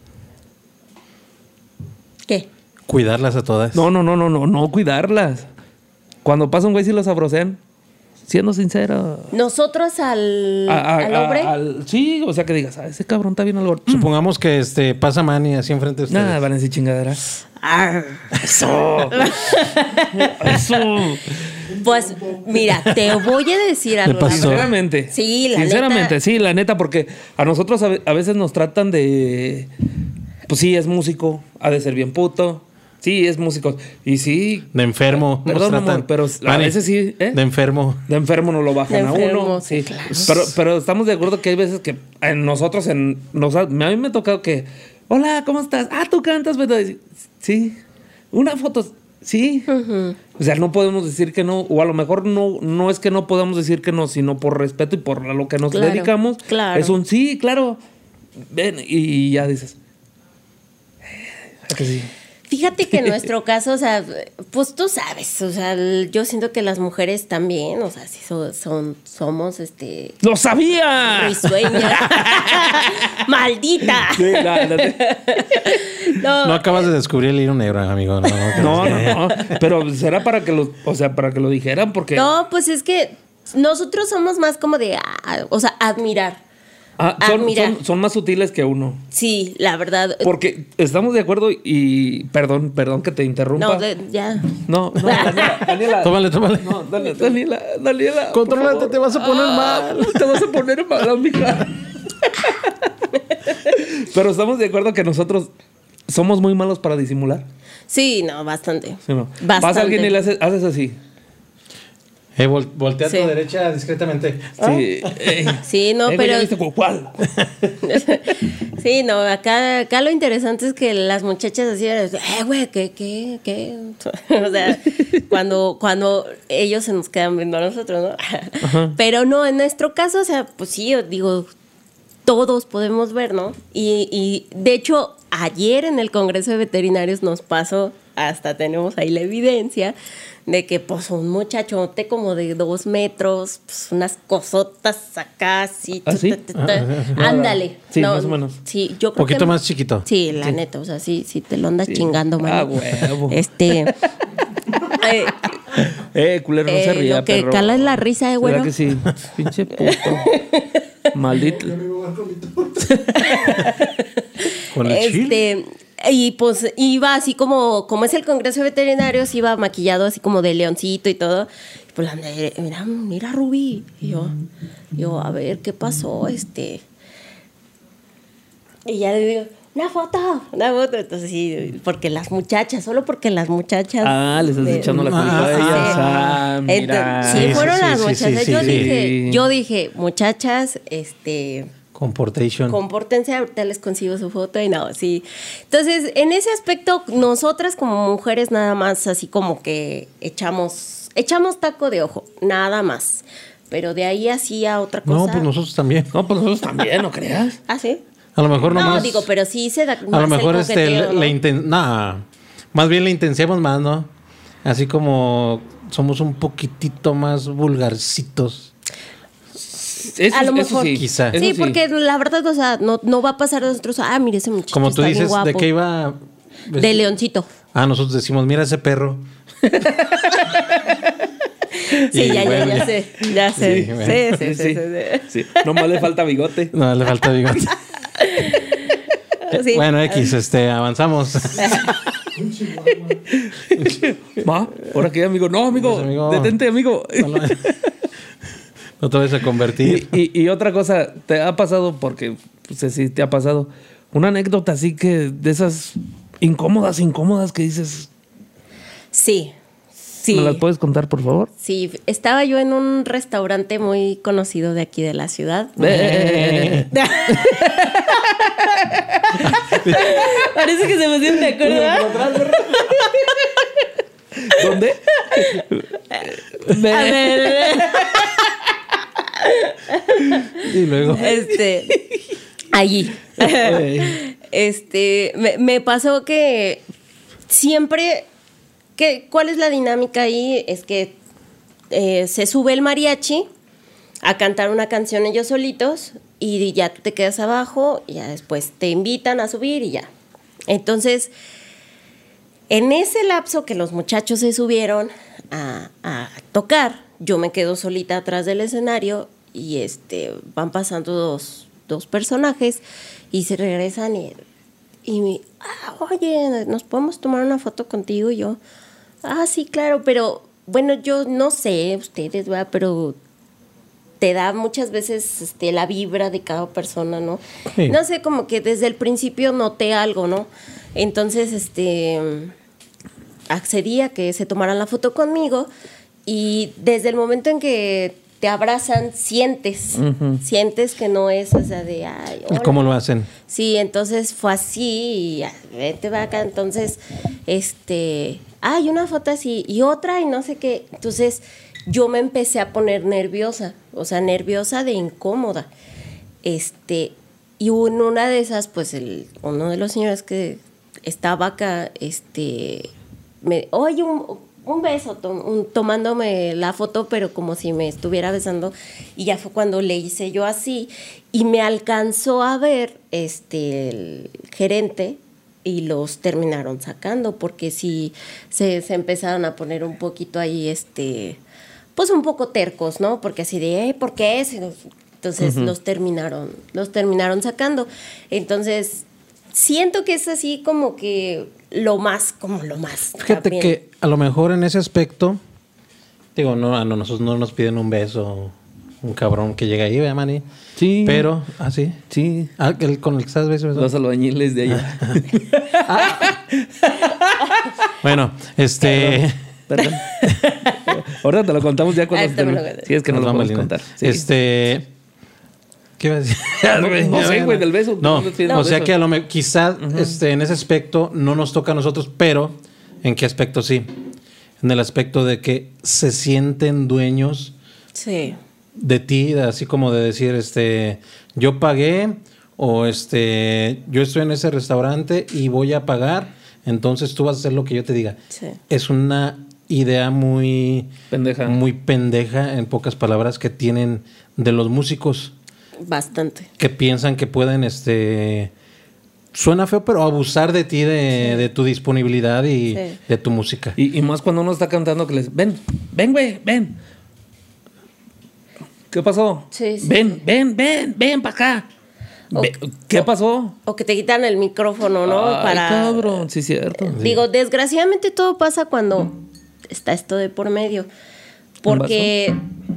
¿Qué? Cuidarlas a todas. No, no, no, no, no, no cuidarlas. Cuando pasa un güey, si los sabrosean. Siendo sincero. Nosotros al, A- a- al a- hombre. al- sí, o sea que digas, ah, ese cabrón está bien algo. Supongamos que este pasa Manny así enfrente de ustedes. Nada, van a decir chingadera. Arr. Eso. Eso. Pues mira, te voy a decir algo. pasó? la verdad. Sinceramente. Sí, la Sinceramente, neta. sí, la neta, porque a nosotros a ve- a veces nos tratan de. Pues sí, es músico, ha de ser bien puto. Sí, es músico. Y sí, De enfermo. nos Perdón, tratan. amor, pero a Manny, veces sí, ¿eh? De enfermo. de enfermo no lo bajan De a enfermo, uno. sí, Sí. claro. Pero, pero estamos de acuerdo que hay veces que en nosotros, en, nos ha- a mí me ha tocado que, hola, ¿cómo estás? Ah, tú cantas, ¿verdad? Sí. Una foto, sí. O sea, no podemos decir que no, o a lo mejor no, no es que no podamos decir que no, sino por respeto y por lo que nos Claro, dedicamos. claro. Es un sí, claro. Ven, y ya dices. "Eh, que sí". Fíjate que en nuestro caso, o sea, pues tú sabes, o sea, el- yo siento que las mujeres también, o sea, sí so- son, somos, este, ¡Lo sabía! risueñas. ¡Maldita! Sí, la- la- No, No acabas de descubrir el hilo negro, amigo. No, no, No, no, no. Pero será para que lo, o sea, para que lo dijeran, porque. no, pues es que nosotros somos más como de, ah, o sea, admirar. Ah, son, admirar. son, son más sutiles que uno. Sí, la verdad. Porque estamos de acuerdo y. Perdón, perdón que te interrumpa. No, de- ya. No, no, Daniela. Daniela. Tómale, tómale. No, Daniela, Daniela, Daniela. por Contrólate, favor. te vas a poner Ah, mal. Te vas a poner mal, amiga. Pero estamos de acuerdo que nosotros somos muy malos para disimular. Sí, no, bastante. ¿Sí o no? Bastante. Pasa alguien y le haces, haces así. Eh, vol- voltea a tu Sí. derecha discretamente. Sí. eh, Sí, no, eh, güey, pero. ¿ya viste cu- cuál? Sí, no, acá, acá lo interesante es que las muchachas así, eh, güey, ¿qué, qué, qué? O sea, cuando, cuando ellos se nos quedan viendo a nosotros, ¿no? Pero no, en nuestro caso, o sea, pues sí, yo digo, todos podemos ver, ¿no? Y, y de hecho, ayer en el Congreso de Veterinarios nos pasó, hasta tenemos ahí la evidencia, de que pues un muchachote como de dos metros, pues unas cosotas acá, así. ¿Ah, sí? ta, ta, ta, ta. Ándale. Sí, más o menos. Sí, yo creo Poquito que- más chiquito. Sí, la neta, o sea, sí, sí te lo andas chingando, Ah, mano. huevo. Este. eh, Eh, culero, no Eh, se ría, lo que perro. cala es la risa, eh, güero. ¿Verdad que sí? Pinche puto. Maldito. Con el chile. este. Y pues iba así como, como es el Congreso de Veterinarios, iba maquillado así como de leoncito y todo. Y pues la neta, mira, mira Rubí. Y yo, yo, a ver, ¿qué pasó? Este. Y ya le digo, una foto, una foto. Entonces sí, porque las muchachas, solo porque las muchachas. Ah, le estás de- echando la Ah, culpa a sí. ellas. Ah, mira. Entonces, sí, Sí, fueron sí, las sí, muchachas. sí, yo sí, dije, sí. yo dije, muchachas, este. Comportation. Compórtense, ahorita les consigo su foto y no, sí. Entonces, en ese aspecto, nosotras como mujeres nada más así como que echamos, echamos taco de ojo, nada más. Pero de ahí así a otra cosa. No, pues nosotros también. No, pues nosotros también, ¿no creas? ¿Ah, sí? A lo mejor No, nomás. digo, pero sí se da A más lo el mejor este, coqueteo, le, ¿no? le inten- nah, más bien le intenciamos más, ¿no? Así como somos un poquitito más vulgarcitos. Eso, A lo eso mejor. sí. Quizá. Eso Sí, porque la verdad, o sea, no, no va a pasar de nosotros, ah, mire ese muchacho Como tú está bien dices, ¿de guapo. qué iba? De leoncito. Ah, nosotros decimos, mira ese perro. Sí, Y ya, bueno, ya, ya ya. sé, ya sé. Sí, Sí, bueno. sí, sí, sí, sí. Sí. Nomás le falta bigote. No, le falta bigote. Sí. Bueno, X, este, avanzamos. Va, ahora que amigo. No, amigo. Pues, amigo. Detente, amigo. No, lo- no te vayas a convertir. Y, y, y otra cosa, te ha pasado, porque pues sí te ha pasado, una anécdota así que de esas incómodas, incómodas que dices, Sí, sí. ¿me las puedes contar, por favor? Sí, estaba yo en un restaurante muy conocido de aquí de la ciudad. Eh, Parece que se me dio de acuerdo. ¿Dónde? A ver. Y luego. Este, allí. Este, me, me pasó que siempre, que, ¿cuál es la dinámica ahí? Es que eh, se sube el mariachi a cantar una canción ellos solitos y ya tú te quedas abajo y ya después te invitan a subir y ya. Entonces, en ese lapso que los muchachos se subieron a, a tocar, yo me quedo solita atrás del escenario y este, van pasando dos, dos personajes y se regresan y, y me, ah, oye, ¿nos podemos tomar una foto contigo? Y yo, ah, sí, claro, pero bueno, yo no sé ustedes, ¿verdad? Pero te da muchas veces este, la vibra de cada persona, ¿no? Sí. No sé, como que desde el principio noté algo, ¿no? Entonces, este, accedí a que se tomaran la foto conmigo y desde el momento en que te abrazan, sientes, uh-huh. sientes que no es, o sea, de, ay, hola. ¿Cómo lo hacen? Sí, entonces fue así y ya, vete va acá, entonces, este, ay, una foto así y otra y no sé qué, entonces yo me empecé a poner nerviosa, o sea, nerviosa de incómoda, este, y en una de esas, pues, el, uno de los señores que estaba acá, este, me, oye, un... un beso, to- un, tomándome la foto, pero como si me estuviera besando, y ya fue cuando le hice yo así, y me alcanzó a ver este, el gerente, y los terminaron sacando, porque sí se, se empezaron a poner un poquito ahí, este, pues un poco tercos, ¿no? Porque así de, ¿eh, ¿por qué es? Entonces uh-huh. los terminaron, los terminaron sacando. Entonces, siento que es así como que lo más, como lo más. Fíjate también. que a lo mejor en ese aspecto, digo, no, a nosotros no nos piden un beso, un cabrón que llega ahí, ¿verdad, Manny? Sí. Pero, ¿ah, sí? Sí. Ah, el con el que estás beso. Los albañiles de allá. Ah. Bueno, este... Perdón. Perdón. Ahora te lo contamos ya cuando... Ah, este me lo sí, es que no, no lo podemos contar. Sí. Este... ¿Qué iba a decir? No, no sé, güey, del beso. No, no o sea beso. Que a lo mejor, quizá uh-huh. este, en ese aspecto no nos toca a nosotros, pero ¿en qué aspecto sí? En el aspecto de que se sienten dueños sí. de ti, así como de decir, este, yo pagué o este, yo estoy en ese restaurante y voy a pagar, entonces tú vas a hacer lo que yo te diga. Sí. Es una idea muy pendeja. muy pendeja, en pocas palabras, que tienen de los músicos. Bastante. Que piensan que pueden, este... Suena feo, pero abusar de ti, de, sí. de tu disponibilidad y sí. de tu música. Y, y más cuando uno está cantando que les... Ven, ven, güey, ven. ¿Qué pasó? Sí, sí, ven, sí. ven, ven, ven para acá. O, Ve, ¿Qué o, pasó? O que te quitan el micrófono, ¿no? Ay, para cabrón, sí, cierto. Eh, sí. Digo, desgraciadamente todo pasa cuando mm. está esto de por medio. Porque...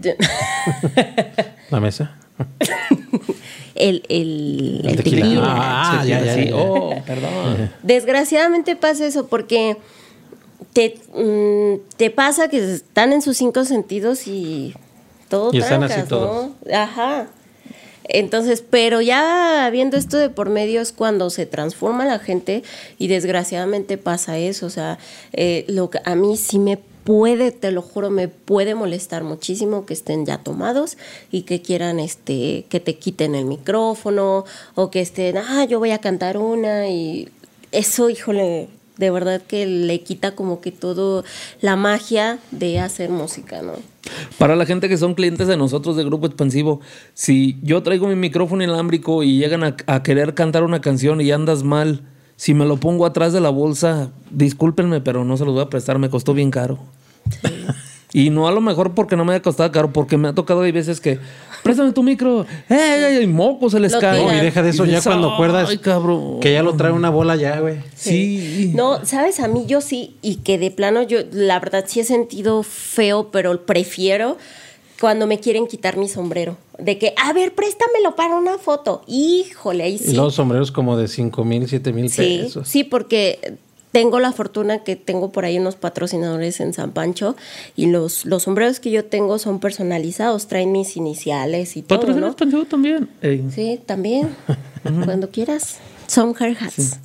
¿La mesa? el, el, el, el tequila. tequila. Ah, sí, ya, ya, sí. ya. Oh, perdón. Desgraciadamente pasa eso porque te, mm, te pasa que están en sus cinco sentidos y todo y están trancas, así todos. ¿no? Ajá. Entonces, pero ya viendo esto de por medio es cuando se transforma la gente y desgraciadamente pasa eso. O sea, eh, lo que a mí sí me puede, te lo juro, me puede molestar muchísimo que estén ya tomados y que quieran este que te quiten el micrófono o que estén, ah, yo voy a cantar una y eso, híjole, de verdad que le quita como que todo la magia de hacer música, ¿no? Para la gente que son clientes de nosotros de Grupo Expansivo, si yo traigo mi micrófono inalámbrico y llegan a, a querer cantar una canción y andas mal, si me lo pongo atrás de la bolsa, discúlpenme, pero no se los voy a prestar, me costó bien caro. Sí. Y no a lo mejor porque no me haya costado caro, porque me ha tocado, hay veces que, préstame tu micro, ¡eh! Y moco se les cae. No, y deja de eso, y ya cuando acuerdas ay, cabrón, que ya lo trae una bola ya, güey. Sí. sí. No, sabes, a mí yo sí, y que de plano yo, la verdad sí he sentido feo, pero prefiero cuando me quieren quitar mi sombrero. De que, a ver, préstamelo para una foto. Híjole, ahí sí. Y los sombreros como de cinco mil, siete mil sí, pesos. Sí, porque tengo la fortuna que tengo por ahí unos patrocinadores en San Pancho y los, los sombreros que yo tengo son personalizados, traen mis iniciales y todo, ¿no? ¿Patrocinas también? Ey. Sí, también. Cuando quieras. Son Hair Hats. Sí.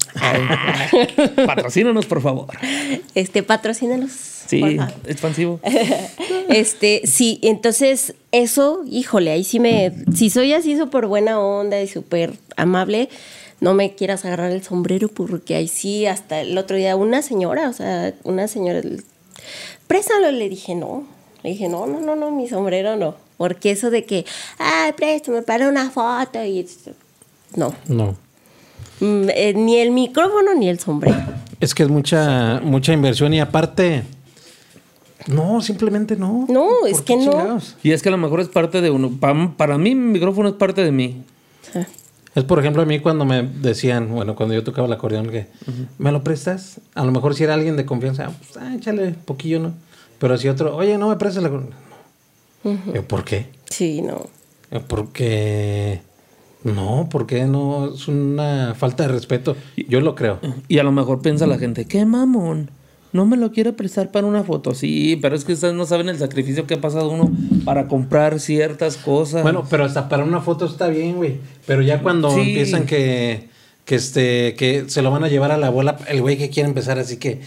Patrocínanos, por favor. Este, patrocínanos. Sí, expansivo. Este, sí, entonces eso, híjole, ahí sí me, si soy así súper buena onda y súper amable, no me quieras agarrar el sombrero porque ahí sí, hasta el otro día una señora, o sea, una señora, préstalo, le dije no, le dije no, no, no, no, mi sombrero no, porque eso de que, ay, préstame para una foto y no. No. Mm, eh, ni el micrófono ni el sombrero. Es que es mucha, mucha inversión y aparte, no, simplemente no. No, ¿Por es qué que no. chingados? Y es que a lo mejor es parte de uno. Pa- para mí, mi micrófono es parte de mí. Es por ejemplo a mí cuando me decían, bueno, cuando yo tocaba el acordeón, que ¿me lo prestas? A lo mejor si era alguien de confianza, ah, pues, ah, échale poquillo, ¿no? Pero si otro, oye, no me prestas el acordeón. No. Uh-huh. Yo, ¿por qué? Sí, no. Yo, porque no, porque no, es una falta de respeto. Yo lo creo. Y a lo mejor piensa la gente, qué mamón, no me lo quiere prestar para una foto. Sí, pero es que ustedes no saben el sacrificio que ha pasado uno para comprar ciertas cosas. Bueno, pero hasta para una foto está bien, güey. Pero ya cuando Sí. empiezan que, que este, que se lo van a llevar a la bola, el güey que quiere empezar así que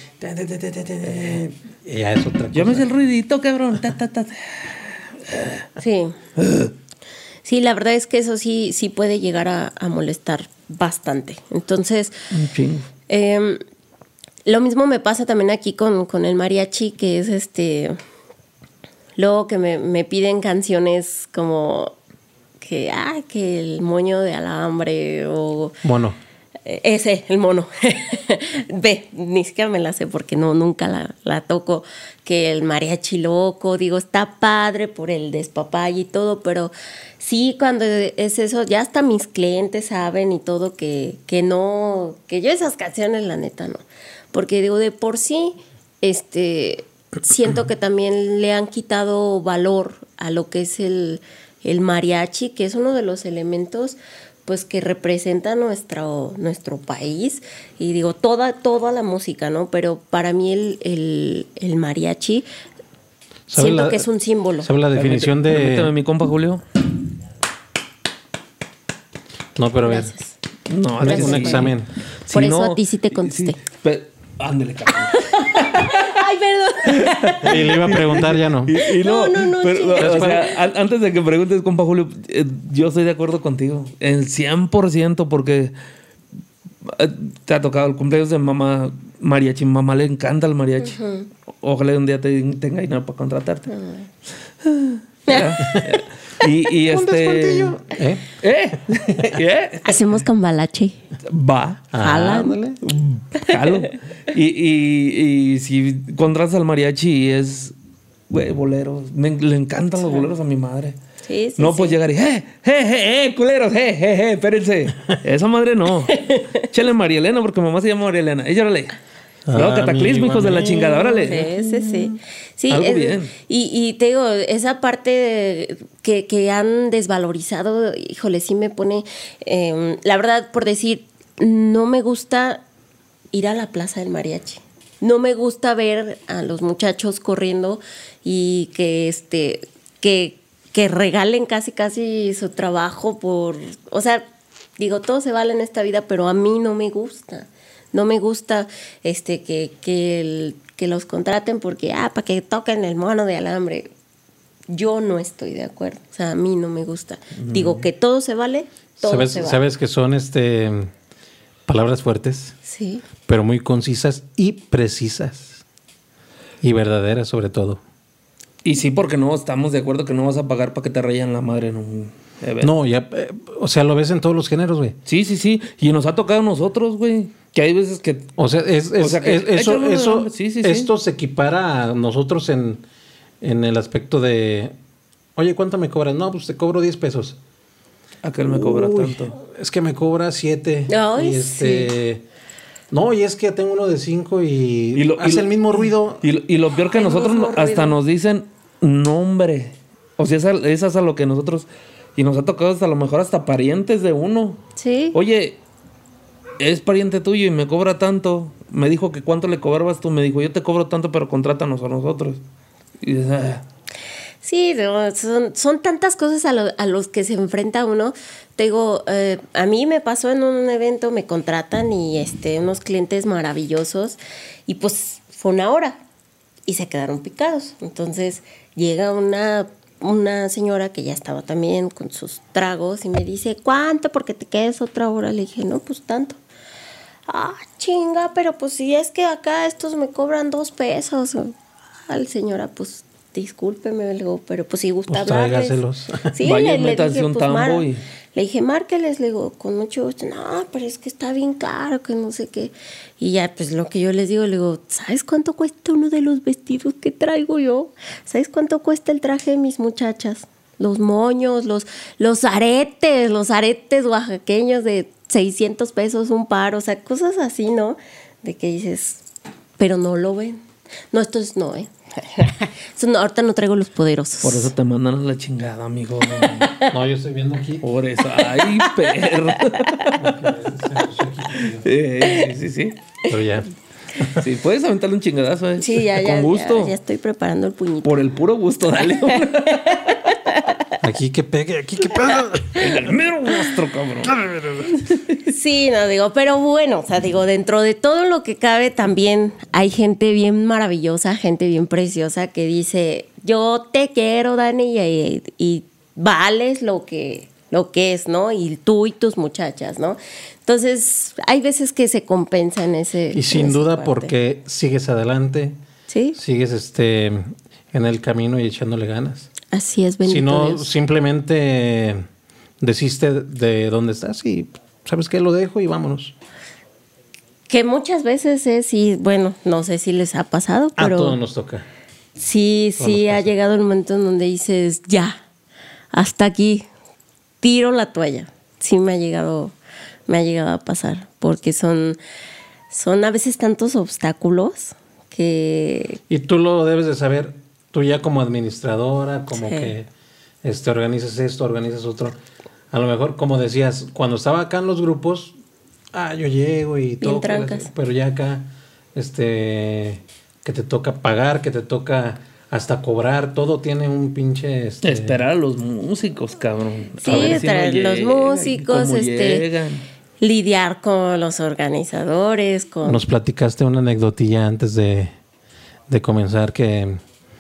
y ya es otra cosa. Ya me hice el ruidito, cabrón. Ta, ta, ta. Sí. Sí, la verdad es que eso sí, sí puede llegar a, a molestar bastante. Entonces, Un chingo. eh, lo mismo me pasa también aquí con, con el mariachi, que es este. Luego que me, me piden canciones como que, ah, que el moño de alambre o. Mono. Ese, el mono. Ve, ni siquiera me la sé porque no, nunca la, la toco. Que el mariachi loco, digo, está padre por el despapalle y todo, pero sí, cuando es eso, ya hasta mis clientes saben y todo que, que no, que yo esas canciones, la neta, no. Porque digo, de por sí, este, siento que también le han quitado valor a lo que es el, el mariachi, que es uno de los elementos pues que representa nuestro, nuestro país y digo, toda, toda la música, ¿no? Pero para mí el, el, el mariachi siento la, que es un símbolo. ¿Sabe la definición de...? Permíteme, mi compa Julio. No, pero a ver. Gracias. No, Un, Gracias, un Mario. examen. Por eso a ti sí te contesté. Sí, pe- ándele, cabrón. Ay, perdón. Y le iba a preguntar, ya no. Y, y no, No, no, no, pero, chinga. o sea, an- antes de que preguntes, compa Julio, eh, yo estoy de acuerdo contigo. El cien por ciento, porque eh, te ha tocado el cumpleaños de mamá mariachi. Mamá le encanta el mariachi. Ojalá un día te, tenga dinero para contratarte. Ya. Y, y este. ¿Eh? ¿Eh? ¿Eh? Hacemos cambalache. Va. Jala. Ándale. Jalo. Y, y, y si contratas al mariachi es, güey, boleros. Me, le encantan los boleros a mi madre. Sí, sí, no sí. puedes llegar y, ¡eh, eh, eh, eh, culeros, eh, eh, eh, espérense! Esa madre no. Échale María Elena, porque mamá se llama María Elena. Ella, órale. Luego Ah, cataclismo, hijos de la chingada, órale. Sí, sí, sí. Sí, Algo es- bien. Y, y te digo, esa parte de- que, que han desvalorizado, híjole, sí me pone, eh, la verdad, por decir, no me gusta ir a la plaza del mariachi. No me gusta ver a los muchachos corriendo y que este, que, que regalen casi casi su trabajo por, o sea, digo, todo se vale en esta vida, pero a mí no me gusta. No me gusta este que, que, el- que los contraten porque, ah, para que toquen el mono de alambre. Yo no estoy de acuerdo. O sea, a mí no me gusta. Digo que todo se vale, todo ¿Sabes, se vale. sabes que son este palabras fuertes, Sí. pero muy concisas y precisas? Y verdaderas sobre todo. Y sí, porque no estamos de acuerdo que no vas a pagar para que te rayan la madre en un evento. No, ya, eh, o sea, lo ves en todos los géneros, güey. Sí, sí, sí. Y nos ha tocado a nosotros, güey. Que hay veces que. O sea, es, es- O sea, que- es- eso, échalo, eso, sí, sí, sí. esto se equipara a nosotros en, en el aspecto de, oye, ¿cuánto me cobras? No, pues te cobro diez pesos. Aquel me cobra Uy, tanto. Es que me cobra siete. Ay, y este, no, y es que tengo uno de cinco y, Y lo- y hace lo- el mismo ruido. Y, lo- y lo peor que El nosotros mismo no- hasta ruido. nos dicen nombre. O sea, esa, esa es a lo que nosotros. Y nos ha tocado hasta a lo mejor hasta parientes de uno. Sí. Oye, es pariente tuyo y me cobra tanto. Me dijo que cuánto le cobrabas tú. Me dijo, yo te cobro tanto, pero contrátanos a nosotros. Y dices, ah, Sí, no, son, son tantas cosas a, lo- a los que se enfrenta uno. Te digo, eh, a mí me pasó en un evento, me contratan y este, unos clientes maravillosos y pues fue una hora. y se quedaron picados. Entonces llega una, una señora que ya estaba también con sus tragos y me dice, ¿cuánto? Porque te quedes otra hora. Le dije, no, pues tanto. Ah, chinga, pero pues si es que acá estos me cobran dos pesos. Al señora, pues discúlpeme, le digo, pero pues si gusta Pues hablarles. tráigaselos. Sí, Vaya, le, le métase dije, un pues, tambo Mara, y- le dije, márqueles, le digo, con mucho gusto. No, pero es que está bien caro, que no sé qué. Y ya, pues lo que yo les digo, le digo, ¿sabes cuánto cuesta uno de los vestidos que traigo yo? ¿Sabes cuánto cuesta el traje de mis muchachas? Los moños, los, los aretes, los aretes oaxaqueños de seiscientos pesos un par, o sea, cosas así, ¿no? De que dices, pero no lo ven. No, esto es no, ¿eh? Eso no, ahorita no traigo los poderosos. Por eso te mandan a la chingada, amigo. No, yo estoy viendo aquí. Por eso. Ay, perro. Eh, sí, sí, sí. Pero ya. Sí, puedes aventarle un chingadazo, ¿eh? Sí, ya, Con ya, gusto. ya, ya estoy preparando el puñito. Por el puro gusto, dale. Aquí que pegue, aquí que pegue. En el mero rostro, cabrón. Sí, no digo, pero bueno, o sea, digo, dentro de todo lo que cabe también hay gente bien maravillosa, gente bien preciosa que dice, yo te quiero, Dani, y, y vales lo que, lo que es, ¿no? Y tú y tus muchachas, ¿no? Entonces, hay veces que se compensa en ese... Y en sin esa duda parte. porque sigues adelante, Sí, sigues este en el camino y echándole ganas. así es, bendito Si no, Dios. simplemente desiste de donde estás y ¿sabes qué? Lo dejo y vámonos. Que muchas veces es, y bueno, no sé si les ha pasado, A pero... todos nos toca. Sí, Todo sí, nos ha pasa. llegado el momento en donde dices, ya, hasta aquí, tiro la toalla. Sí me ha llegado, me ha llegado a pasar, porque son, son a veces tantos obstáculos que... Y tú lo debes de saber, tú ya como administradora, como Sí. que este, organizas esto, organizas otro. A lo mejor, como decías, cuando estaba acá en los grupos, ah, yo llego y todo. trancas. Pero ya acá, este, que te toca pagar, que te toca hasta cobrar, todo tiene un pinche... Este, Esperar a los músicos, cabrón. A Sí, ver si no traer los llegan, músicos, cómo este, llegan. lidiar con los organizadores, con... Nos platicaste una anecdotilla antes de, de comenzar que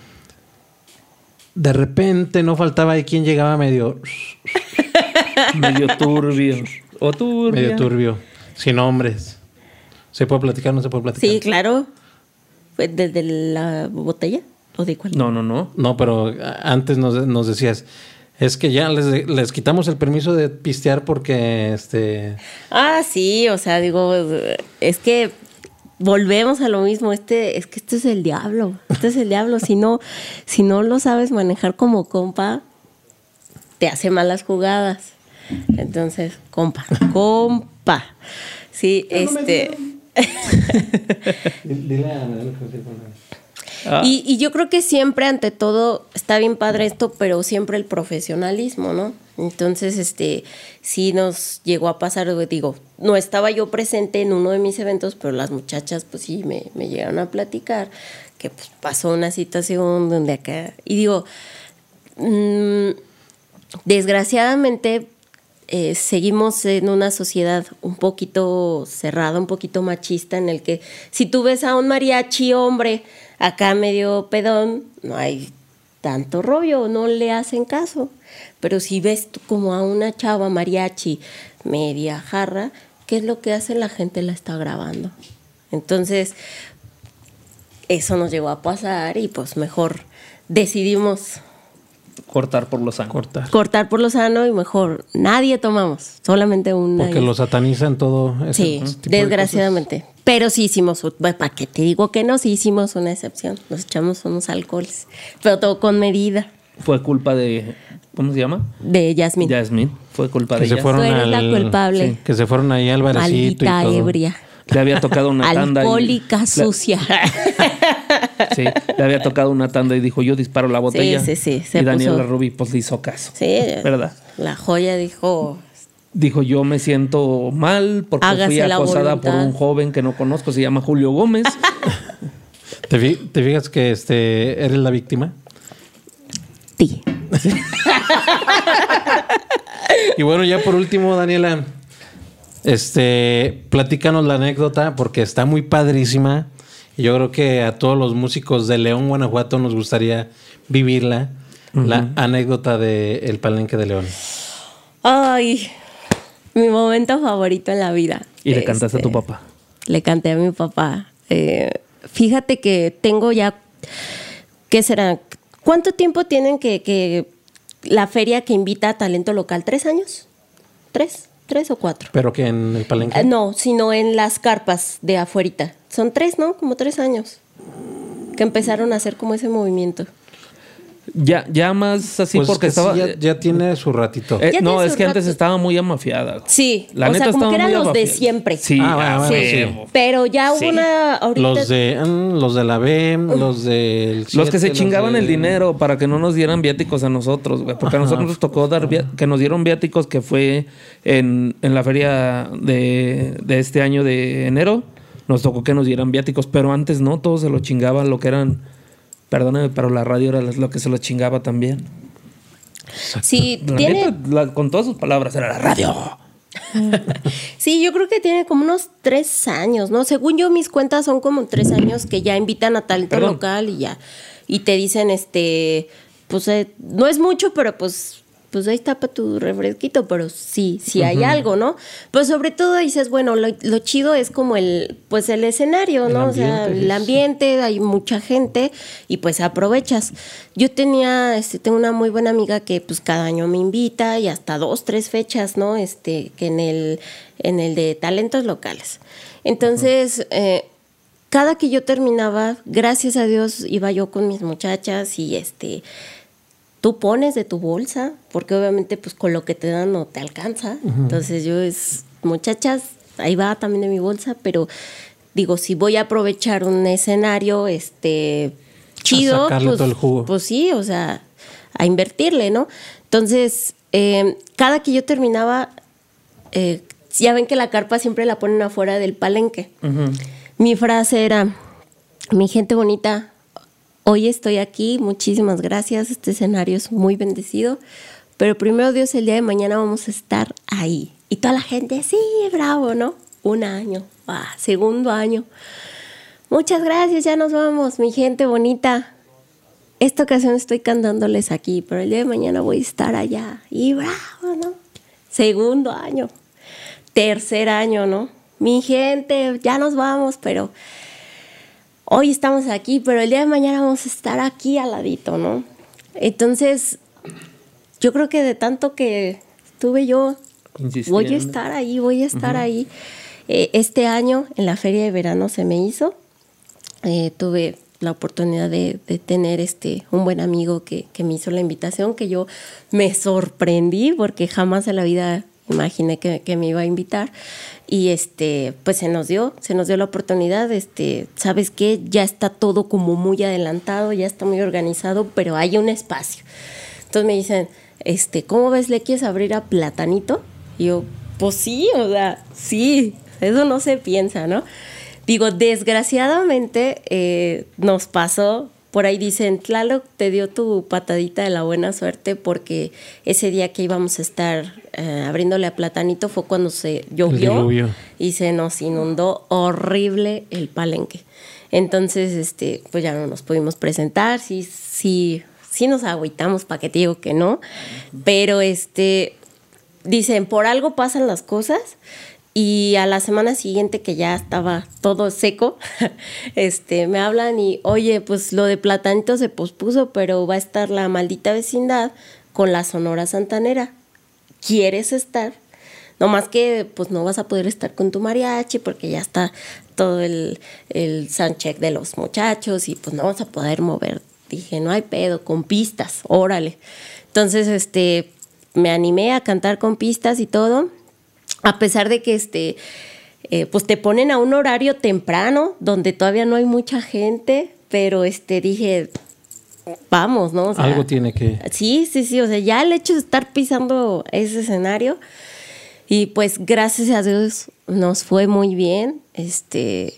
de repente no faltaba ahí quien llegaba medio, Medio turbio. O turbio. medio turbio, sin nombres. ¿Se puede platicar o no se puede platicar? Sí, claro. Fue ¿Desde la botella? ¿O de cuál? No, no, no. No, pero antes nos, nos decías, es que ya les, les quitamos el permiso de pistear porque este Ah, sí, o sea, digo, es que volvemos a lo mismo, este, es que esto es el diablo, este es el diablo, si no, si no lo sabes manejar como compa, te hace malas jugadas. Entonces, compa, compa. Sí, este. Dile a Manuel que sí, Ah, Y, y yo creo que siempre, ante todo, está bien padre esto, pero siempre el profesionalismo, ¿no? Entonces, este, sí nos llegó a pasar, digo, no estaba yo presente en uno de mis eventos, pero las muchachas, pues sí, me, me llegaron a platicar que pues, pasó una situación donde acá, y digo, mmm, desgraciadamente, eh, seguimos en una sociedad un poquito cerrada, un poquito machista, en el que si tú ves a un mariachi hombre acá medio pedón, no hay tanto rollo, no le hacen caso. Pero si ves tú como a una chava mariachi media jarra, ¿qué es lo que hace? La gente la está grabando. Entonces, eso nos llegó a pasar y pues mejor decidimos cortar por los años. cortar. cortar por lo sano y mejor nadie tomamos, solamente una. Porque y- lo satanizan todo ese Sí, tipo de desgraciadamente. Pero sí hicimos, bueno, ¿para qué te digo que no? Sí hicimos una excepción. Nos echamos unos alcoholes, pero todo con medida. Fue culpa de. ¿Cómo se llama? De Yasmín. Yasmín. Fue culpa Que de se ella. fueron Tú eres la al- culpable. sí, que se fueron ahí al barecito y Maldita todo. ebria. Le había tocado una tanda. y- Alcohólica la- sucia. Sí, le había tocado una tanda y dijo, yo disparo la botella. sí, sí, se y Daniela puso- Rubí pues le hizo caso. Sí, ¿Verdad? la joya dijo, Dijo, yo me siento mal porque Hágase fui la acosada por voluntad. un joven que no conozco, se llama Julio Gómez. ¿Te, fi- te fijas que este eres la víctima? ti. Y bueno, ya por último, Daniela, este, platícanos la anécdota porque está muy padrísima Y yo creo que a todos los músicos de León, Guanajuato, nos gustaría vivirla, uh-huh. la anécdota del Palenque de León. Ay, mi momento favorito en la vida. ¿Y le cantaste este, a tu papá? Le canté a mi papá. Eh, fíjate que tengo ya, ¿qué será? ¿Cuánto tiempo tienen que, que la feria que invita a talento local? ¿Tres años? ¿Tres? ¿Tres o cuatro? ¿Pero que en el Palenque? Uh, no, sino en las carpas de afuerita. Son tres, ¿no? Como tres años que empezaron a hacer como ese movimiento. Ya, ya más así pues porque es que estaba... Sí, ya, ya tiene su ratito. Eh, no, es que rato. antes estaba muy amafiada. Sí, la o neta sea, como que eran los amafiada. de siempre. Sí, ah, bueno, sí. sí. Pero ya hubo Sí. una... Ahorita... Los de, mm, los de la B, los del... Los que se siete, chingaban de... el dinero para que no nos dieran viáticos a nosotros, güey. Porque Ajá. a nosotros nos tocó dar via- que nos dieron viáticos que fue en, en la feria de, de este año de enero. Nos tocó que nos dieran viáticos, pero antes no, todos se lo chingaban lo que eran... Perdóname, pero la radio era lo que se lo chingaba también. Sí, La tiene... neta, la- con todas sus palabras, era la radio. Sí, yo creo que tiene como unos tres años, ¿no? Según yo, mis cuentas son como tres años que ya invitan a talento Perdón. local y ya. Y te dicen, este, pues eh, no es mucho, pero pues, pues ahí está para tu refresquito, pero sí, sí hay Ujú. algo, ¿no? Pues sobre todo dices, bueno, lo, lo chido es como el, pues el escenario, El ¿no? O sea, ambiente, el sí. ambiente, hay mucha gente y pues aprovechas. Yo tenía, este, tengo una muy buena amiga que pues cada año me invita y hasta dos, tres fechas, ¿no? Este, que en el, en el de talentos locales. Entonces, eh, cada que yo terminaba, gracias a Dios, iba yo con mis muchachas y este, tú pones de tu bolsa, porque obviamente pues con lo que te dan no te alcanza. Uh-huh. Entonces yo es, muchachas, ahí va también de mi bolsa, pero digo, si voy a aprovechar un escenario, este, chido, sacarle pues, todo el jugo. pues sí, o sea, a invertirle, ¿no? Entonces, eh, cada que yo terminaba, eh, ya ven que la carpa siempre la ponen afuera del palenque. Uh-huh. Mi frase era, mi gente bonita, hoy estoy aquí, muchísimas gracias, este escenario es muy bendecido, pero primero Dios, el día de mañana vamos a estar ahí. Y toda la gente, sí, bravo, ¿no? Un año, ah, segundo año. Muchas gracias, ya nos vamos, mi gente bonita. Esta ocasión estoy cantándoles aquí, pero el día de mañana voy a estar allá. Y bravo, ¿no? Segundo año, tercer año, ¿no? Mi gente, ya nos vamos, pero hoy estamos aquí, pero el día de mañana vamos a estar aquí al ladito, ¿no? Entonces, yo creo que de tanto que estuve yo, voy a estar ahí, voy a estar uh-huh. ahí. Eh, este año, en la feria de verano se me hizo. Eh, tuve la oportunidad de, de tener este un buen amigo que, que me hizo la invitación, que yo me sorprendí porque jamás en la vida imaginé que, que me iba a invitar. Y este, pues se nos dio, se nos dio la oportunidad. Este, ¿sabes qué? Ya está todo como muy adelantado, ya está muy organizado, pero hay un espacio. Entonces me dicen, este, ¿cómo ves? ¿Le quieres abrir a Platanito? Y yo, pues sí, o sea, sí, eso no se piensa, ¿no? Digo, desgraciadamente eh, nos pasó. Por ahí dicen, Tlaloc te dio tu patadita de la buena suerte porque ese día que íbamos a estar eh, abriéndole a Platanito fue cuando se llovió y se nos inundó horrible el palenque. Entonces, este, pues ya no nos pudimos presentar, sí, sí, sí nos agüitamos, para que te digo que no, pero este, dicen, por algo pasan las cosas. Y a la semana siguiente, que ya estaba todo seco, este, me hablan y, oye, pues lo de Platanito se pospuso, pero va a estar la maldita vecindad con la Sonora Santanera. ¿Quieres estar? No más que, pues no vas a poder estar con tu mariachi porque ya está todo el, el soundcheck de los muchachos y pues no vas a poder mover. Dije, no hay pedo, con pistas, órale. Entonces, este, me animé a cantar con pistas y todo. A pesar de que este, eh, pues te ponen a un horario temprano, donde todavía no hay mucha gente, pero este dije, vamos, ¿no? O sea, algo tiene que... Sí, sí, sí, o sea, ya el hecho de estar pisando ese escenario, y pues gracias a Dios nos fue muy bien, este,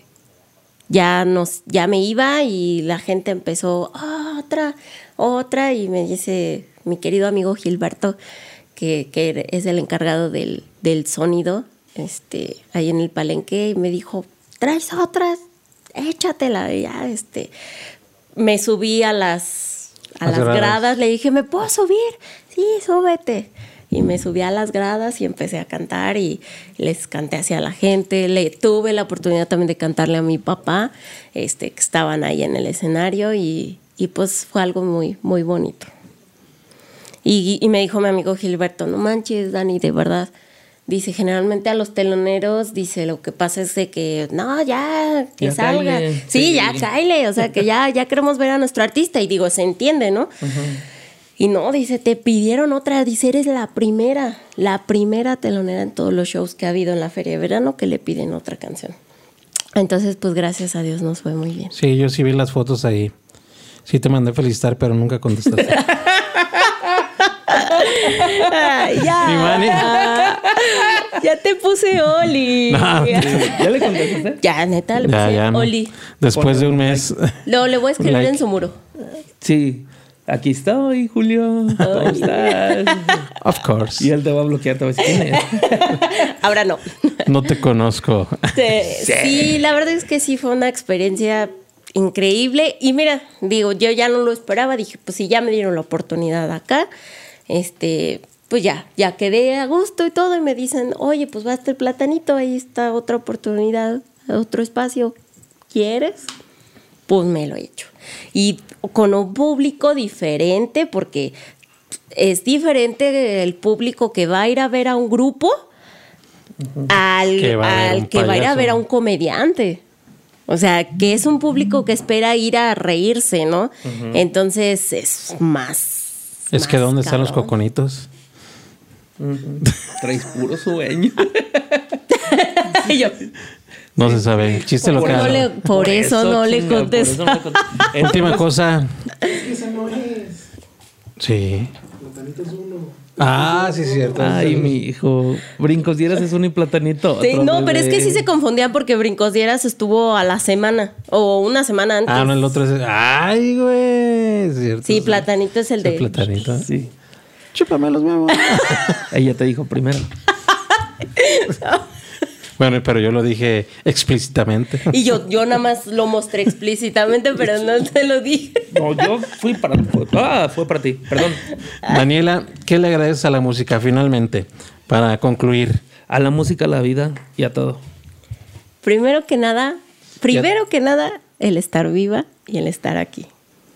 ya, nos, ya me iba y la gente empezó, oh, otra, otra, y me dice mi querido amigo Gilberto, que, que es el encargado del, del sonido este, ahí en el palenque, y me dijo, ¿traes otras? échatela. Y ya, este, me subí a las, a las gradas. gradas, le dije, ¿me puedo subir? Sí, súbete. Y me subí a las gradas y empecé a cantar y les canté hacia la gente. Le tuve la oportunidad también de cantarle a mi papá, este, que estaban ahí en el escenario y, y pues fue algo muy, muy bonito. Y, y me dijo mi amigo Gilberto, no manches, Dani, de verdad. Dice, generalmente a los teloneros, dice, lo que pasa es de que, no, ya, que Ya salga. cáele. Sí, Sí. ya, cáele. O sea, que ya, ya queremos ver a nuestro artista. Y digo, se entiende, ¿no? Ajá. Y no, dice, te pidieron otra. Dice, eres la primera, la primera telonera en todos los shows que ha habido en la Feria de Verano que le piden otra canción. Entonces, pues gracias a Dios nos fue muy bien. Sí, yo sí vi las fotos ahí. Sí te mandé felicitar, pero nunca contestaste. Ay, ya. Mi Manny. Ya te puse Oli. No, ¿Ya le contestaste? Ya, neta, le Ya, puse ya. no. Oli. Después de un mes. Luego le voy a escribir Like. en su muro. Sí. Aquí estoy, Julio. ¿Cómo estás? Of course. Y él te va a bloquear, te va a decir quién es. Ahora no. No te conozco. Sí, sí, la verdad es que sí fue una experiencia increíble. Y mira, digo, yo ya no lo esperaba. Dije, pues si ya me dieron la oportunidad acá, este, pues ya, ya quedé a gusto y todo. Y me dicen, oye, pues va a estar Platanito, ahí está otra oportunidad, otro espacio. ¿Quieres? Pues me lo he hecho. Y con un público diferente, porque es diferente el público que va a ir a ver a un grupo al Que va a ver al un que va a ir a payaso. ver a un comediante. O sea, que es un público que espera ir a reírse, ¿no? Entonces es más. Es que más ¿dónde están los cabrón. coconitos? Ujú. Traes puro sueño. Y yo, No se sabe. Chiste Por local. no le- por eso no le chinga, por contesta. eso no le contesta. Última cosa. Esa no es. Sí. Platanito es uno. Ah, sí, es cierto. Ay, mi hijo. Brincos dieras es uno y platanito. sí, otro, no, pero es que bebé. sí se confundían porque Brincos Dieras estuvo a la semana o una semana antes. Ah, no, el otro es. Ay, güey. Es cierto. Sí, Platanito es el Sí, de. platanito. Sí. Chúpame los huevos. Ella te dijo primero. Bueno, pero yo lo dije explícitamente. Y yo, yo nada más lo mostré explícitamente, pero no te lo dije. No, yo fui para. Fue, ah, fue para ti. Perdón. Daniela, ¿qué le agradeces a la música finalmente? Para concluir. A la música, a la vida y a todo. Primero que nada, primero que nada, el estar viva y el estar aquí.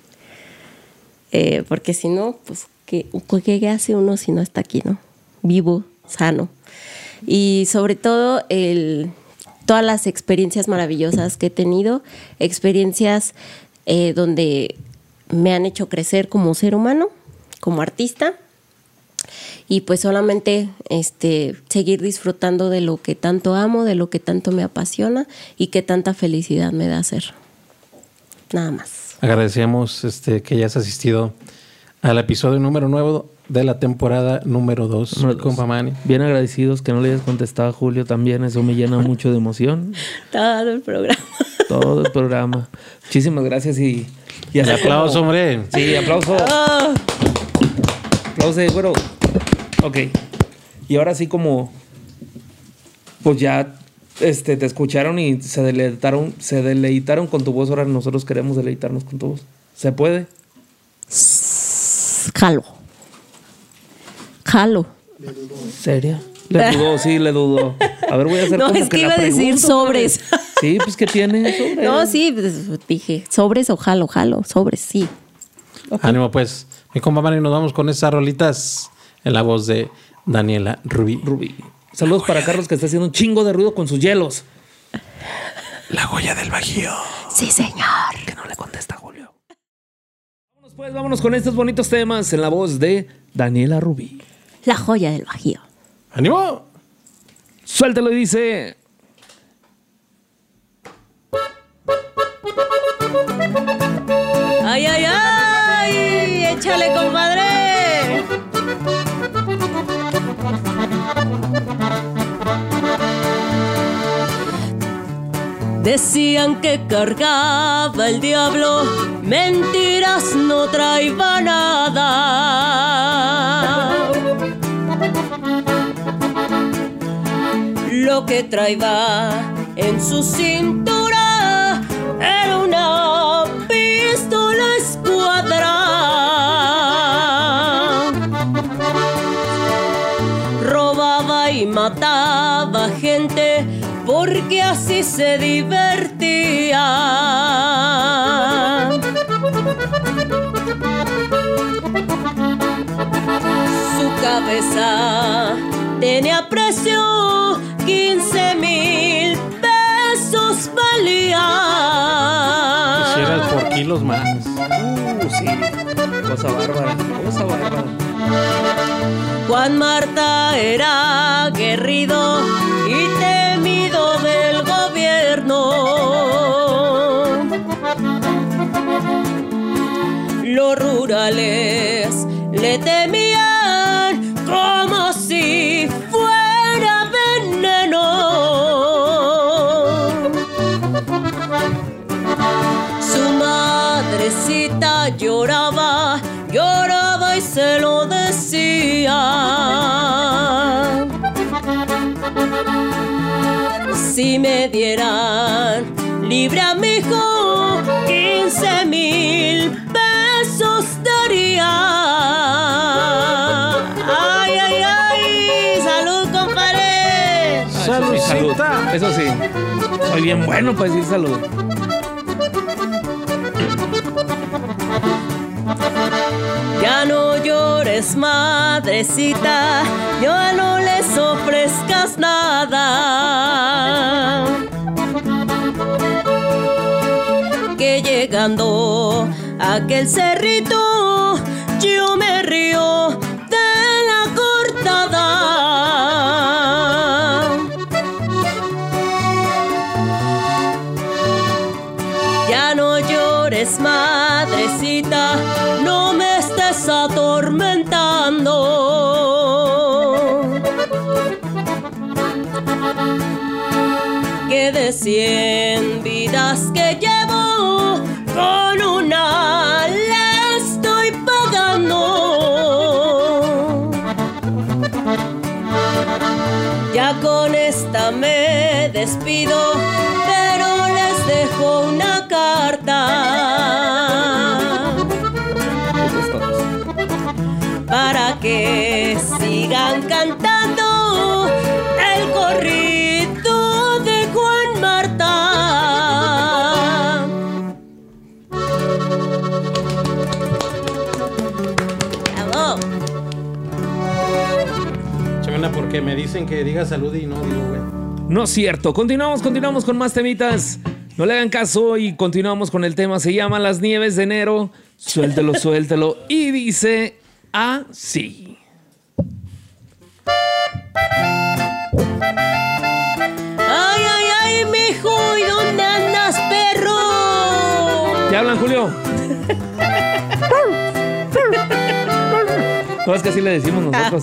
Eh, porque si no, pues, ¿qué, ¿qué hace uno si no está aquí, no? Vivo, sano. Y sobre todo, el, todas las experiencias maravillosas que he tenido, experiencias eh, donde me han hecho crecer como ser humano, como artista, y pues solamente este, seguir disfrutando de lo que tanto amo, de lo que tanto me apasiona y que tanta felicidad me da hacer. Nada más. Agradecemos este, que hayas asistido al episodio número nueve de la temporada número dos, Número dos. compa Manny. Bien agradecidos que no le hayas contestado a Julio también. Eso me llena mucho de emoción. Todo el programa. Todo el programa. Muchísimas gracias y... y El así aplauso, como- hombre. Sí, aplauso. Oh, Aplauso, güero. Ok. Y ahora sí como... Pues ya este, te escucharon y se deleitaron, se deleitaron con tu voz. Ahora nosotros queremos deleitarnos con tu voz. ¿Se puede? jalo. Jalo. ¿Seria? Le dudó, sí, le dudó. A ver, voy a hacer No, como es que la iba a decir pregunto, sobres. ¿sabes? Sí, pues que tiene sobres. No, sí, pues, dije, sobres o jalo, jalo, sobres, sí. Ánimo, pues. Mi compa Manny, nos vamos con esas rolitas en la voz de Daniela Rubí. Rubí. Saludos para Carlos que está haciendo un chingo de ruido con sus hielos. La Goya del Bajío. Sí, señor. Que no le contesta Julio. Vámonos pues, vámonos con estos bonitos temas en la voz de Daniela Rubí. La joya del Bajío. ¡Ánimo! Suéltalo y dice... ¡Ay, ay, ay! ¡Échale, compadre! Decían que cargaba el diablo, mentiras no traía nada. Lo que traía en su cintura era una pistola escuadra. Robaba y mataba gente porque así se divertía. Su cabeza tenía precio, quince mil pesos valía. Quisieras por kilos más. Uh, sí. Cosa bárbara, cosa bárbara. Juan Marta era aguerrido y temido del gobierno. Los rurales le temían como si fuera veneno. Su madrecita lloraba, lloraba y se lo decía. Si me dieran libre a mi hijo, quince mil pesos daría. Ay, ay, ay, salud, compadre. Ah, eso sí, salud. Eso sí, soy bien bueno para decir salud. Ya no llores, madrecita, ya no les ofrezcas nada. Que llegando a aquel cerrito, yo me río de la cortada. Ya no llores, madrecita, no me estés atormentando. Que de cien vidas que llevo, con una le estoy pagando. Ya con esta me despido, pero les dejo una carta para que sigan cantando el corrido de Juan Marta. Bravo. Chavana, porque me dicen que diga salud y no digo, güey. No es cierto. Continuamos, continuamos con más temitas. No le hagan caso y continuamos con el tema. Se llama Las Nieves de Enero. Suéltelo, suéltelo. Y dice así. Ay, ay, ay, mijo, ¿y dónde andas, perro? ¿Ya hablan, Julio? No, es que así le decimos nosotros.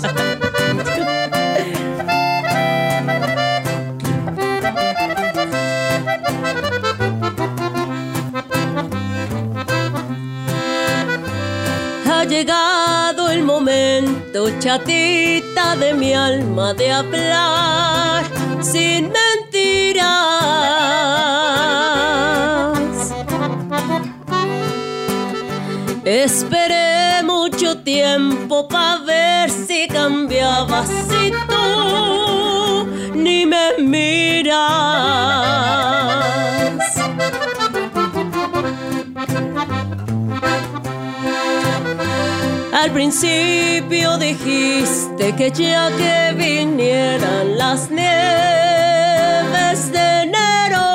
Ha llegado el momento, chatita de mi alma, de hablar sin mentiras. Esperé mucho tiempo pa' ver si cambiabas, si tú ni me miras. Al principio dijiste que ya que vinieran las nieves de enero,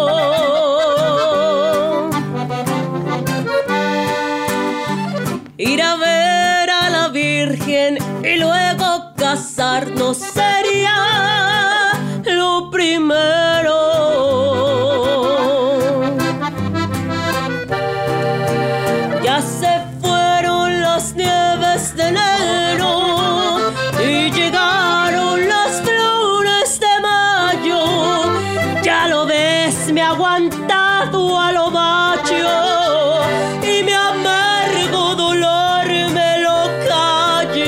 ir a ver a la Virgen y luego casarnos sería lo primero. Ya se fueron las nieves de enero y llegaron las flores de mayo. Ya lo ves, me ha aguantado a lo macho y mi amargo dolor me lo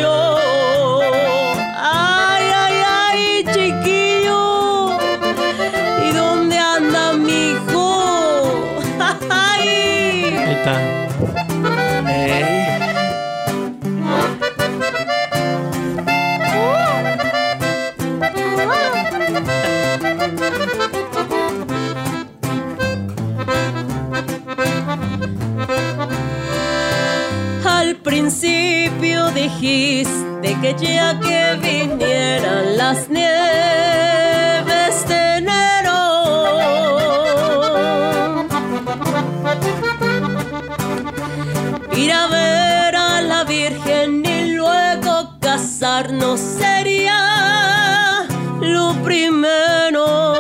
callo. Ay, ay, ay, chiquillo, bonita. Ey. Al principio dijiste que ya que vinieran las nieves de enero, ir a ver a la Virgen y luego casarnos sería lo primero.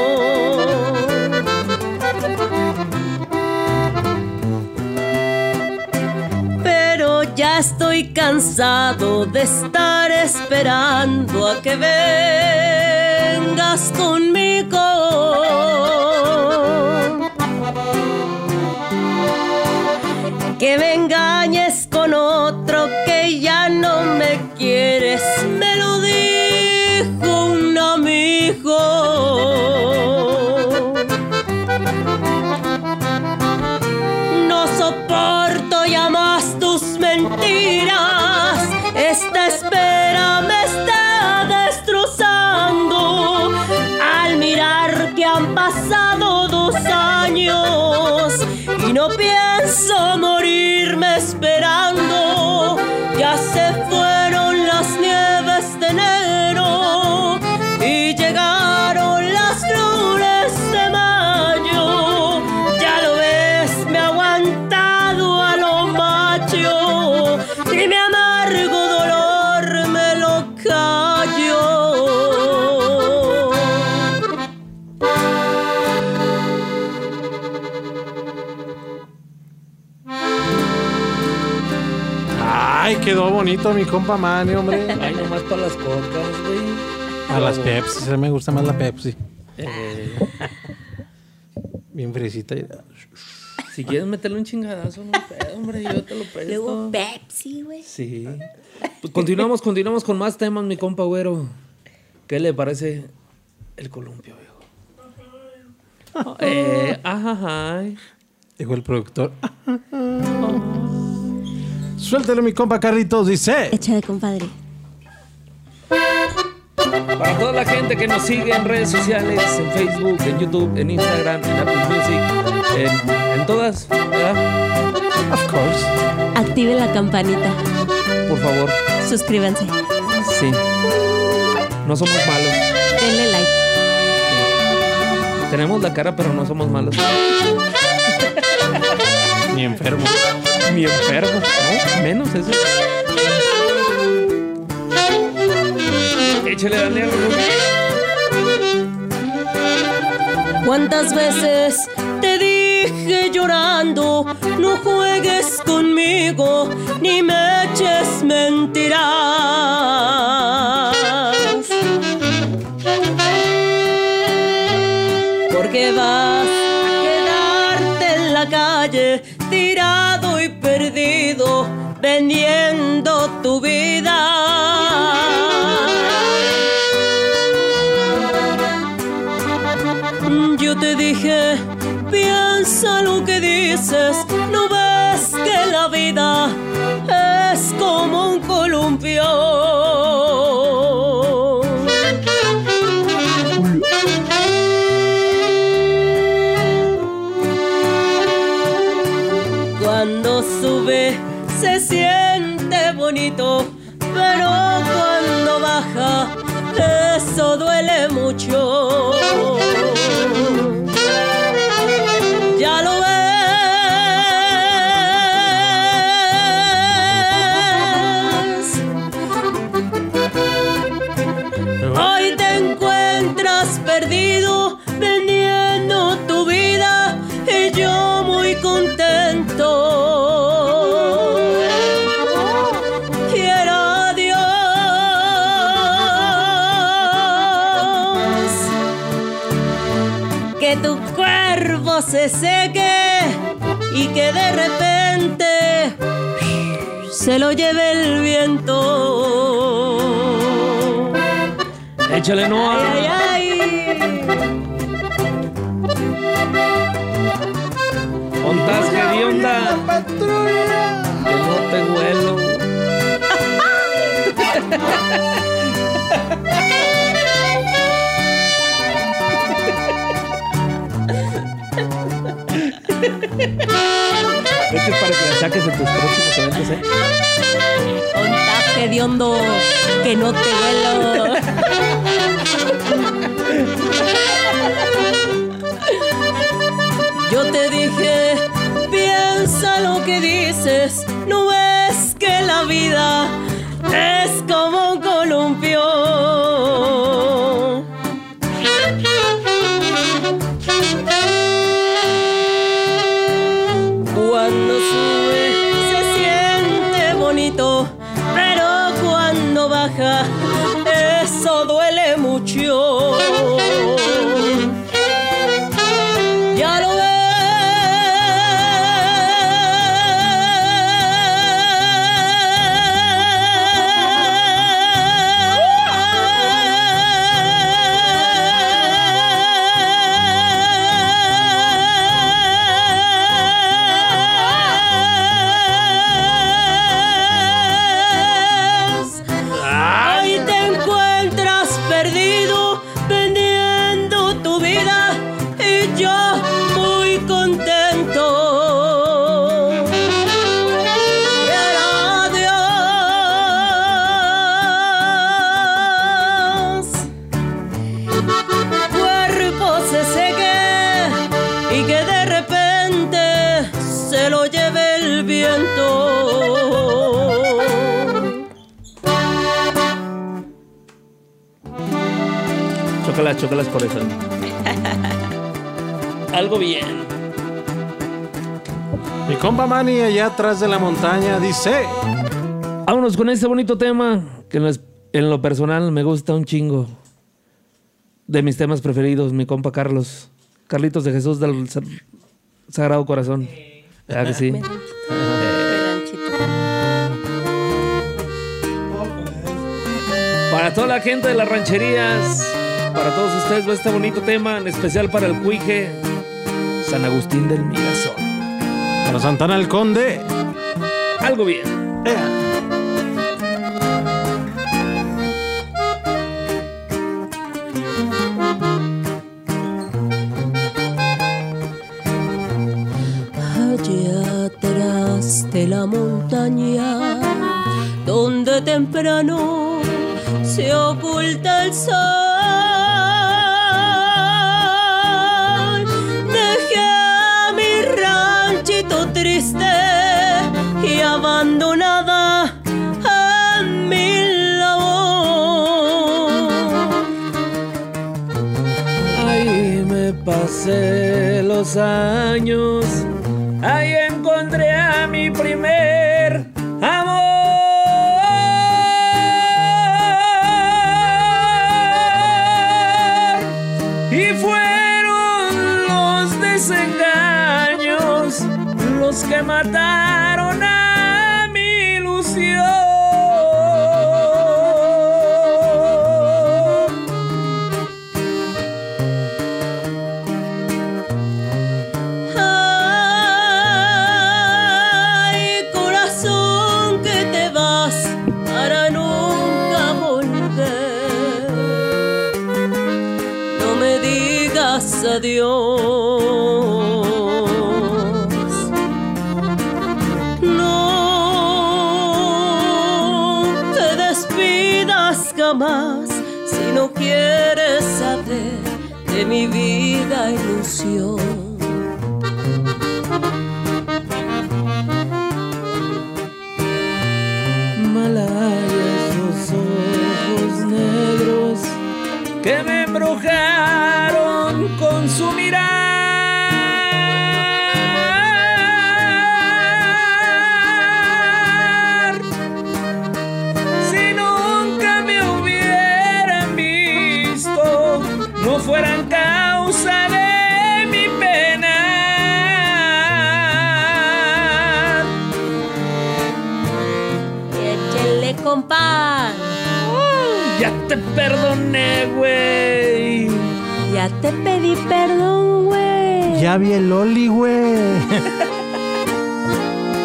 Ya estoy cansado de estar esperando a que vengas conmigo. Que me engañes con otro que ya no me quieres, me lo dijo un amigo. No soporto ya más tus mentiras, esta espera me está destrozando. Al mirar que han pasado dos años y no pienso morirme esperando, ya se fueron las nieves de enero y llegaron las flores de mayo. Ya lo ves, me ha aguantado a lo macho y mi amargo dolor me lo callo. Ay, quedó bonito mi compa Manny, hombre. Ay, nomás para las cocas, güey. A las Pepsi, se me gusta más la Pepsi. Eh, Bien fresita. si quieres meterle un chingadazo, no hay pedo, hombre, yo te lo Luego presto. Pepsi, güey. Sí. Pues continuamos, continuamos con más temas, mi compa güero. ¿Qué le parece el columpio, viejo? Eh, ajá, Dijo el productor. Suéltale mi compa Carlitos, dice. Échale, compadre. Para toda la gente que nos sigue en redes sociales, en Facebook, en YouTube, en Instagram, en Apple Music, en, en todas, ¿verdad? Of course. Active la campanita. Por favor, Suscríbanse. sí. No somos malos. Denle like. Tenemos la cara, pero no somos malos. Ni enfermo. Ni enfermos, ¿no? Menos eso. Échale, Daniel. ¿Cuántas veces te dije llorando, no juegues conmigo, ni me eches mentiras? Porque vas a quedarte en la calle, tirado y perdido, vendiendo tu vida. Yo te dije, piensa lo que dices, no ves que la vida es como un columpio. Cuando sube se siente bonito, pero cuando baja eso duele mucho. Ya lo ves. Hoy te encuentras perdido vendiendo tu vida y yo muy contento. Quiero Dios que tu cuerpo se seque y que de repente se lo lleve el viento. Échale, no. Ay, ay, ay. Ontas, hedionda. patrulla. Que no te huelo. Este es para que la saques en tus próximos eventos, ¿eh? Contaje de hondo, que no te vuelo. Yo te dije, piensa lo que dices. No ves que la vida es como un columpio. Cuando sube se siente bonito, pero cuando baja eso duele mucho. Ya lo Chócalas, chócalas por eso. Algo bien. Mi compa Manny allá atrás de la montaña dice: vámonos con este bonito tema que en lo, en lo personal me gusta un chingo. De mis temas preferidos, mi compa Carlos. Carlitos de Jesús del Sagrado Corazón. ¿Verdad que sí? Para toda la gente de las rancherías, para todos ustedes va este bonito tema, en especial para el Cuije, San Agustín del Mirazón. Para Santana el Conde. Algo bien. ¡Ea! Allá atrás de la montaña, donde temprano se oculta el sol, dejé a mi ranchito triste y abandonada a mi labor. Ahí me pasé los años, ahí encontré a mi primer amor. Y fueron los desengaños los que mataron a mi ilusión. Ay, corazón, que te vas para nunca volver. No me digas adiós. No te despidas jamás si no quieres saber de mi vida ilusión. Malaya, esos ojos negros que me embrujaron con su mirar. Si nunca me hubieran visto, no fueran causa de mi pena. Échele, compa. Ya te perdoné, güey. Ya te pedí perdón, güey. Ya vi el Oli, güey.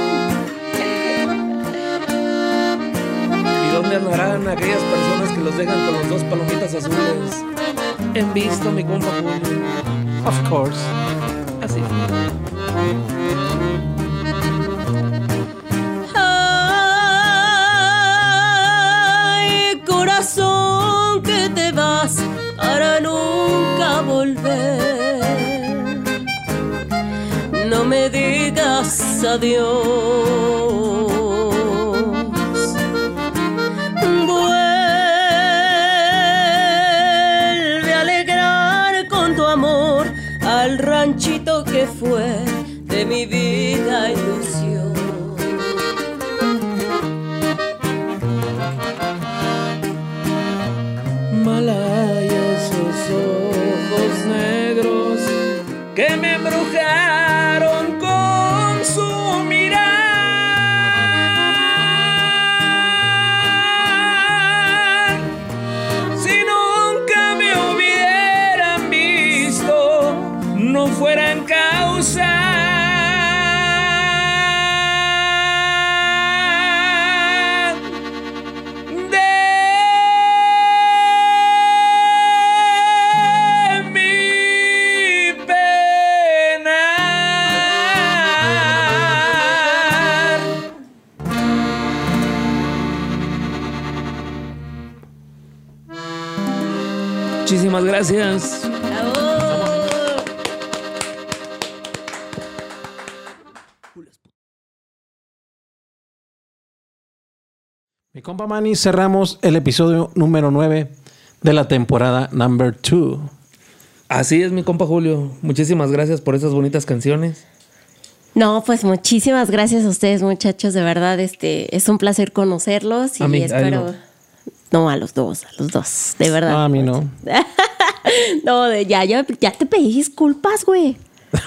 faltan aquellas personas que los dejan con los dos palomitas azules. En visto, mi compa Julio. Of course. Así. Ay, corazón, que te vas para nunca volver. No me digas adiós. Vuelve a alegrar con tu amor al ranchito que fue de mi vida ilusión. Malaya, esos ojos negros que me embrujaron con su mirar. Si nunca me hubieran visto, no fueran causa Muchísimas gracias. Mi compa Manny, cerramos el episodio número nueve de la temporada number two. Así es, mi compa Julio. Muchísimas gracias por esas bonitas canciones. No, pues muchísimas gracias a ustedes, muchachos. De verdad, este es un placer conocerlos y A mí, a él espero. no. No, a los dos, a los dos, de verdad. No, a mí no. No, de- ya, ya, ya te pedí disculpas, güey.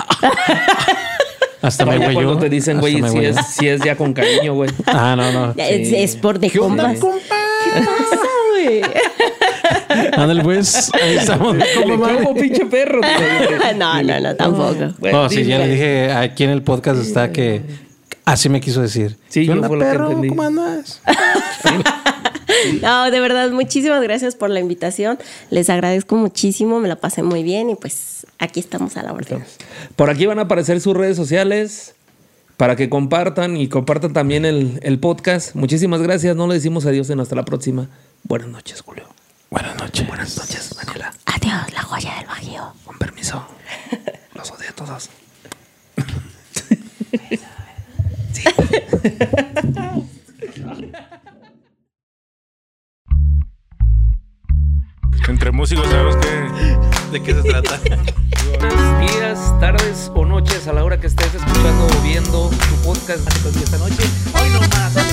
Hasta me Vaya güey cuando yo. te dicen, Hasta güey, me si güey. es, si es ya con cariño, güey. Ah, no, no. Ya, Es, es por de ¿Qué onda, compas. compa? ¿Qué pasa, güey? Ándale, pues. Ahí estamos. Como como pinche perro. No, no, no, tampoco. Bueno, Oh, sí, ya dime. le dije aquí en el podcast está que así me quiso decir. Sí, ¿Qué yo onda, fue lo que perro? entendí. ¿Cómo andas? No, de verdad, muchísimas gracias por la invitación. Les agradezco muchísimo, me la pasé muy bien y pues aquí estamos a la orden. Por aquí van a aparecer sus redes sociales para que compartan y compartan también el, el podcast. Muchísimas gracias. No le decimos adiós en hasta la próxima. Buenas noches, Julio. Buenas noches. Buenas noches, Daniela. Adiós, la joya del Bajío. Con permiso. Los odio a todos. Entre músicos sabemos que... ¿De qué se trata? Buenos días, tardes o noches a la hora que estés escuchando o viendo tu podcast esta noche. Hoy no más.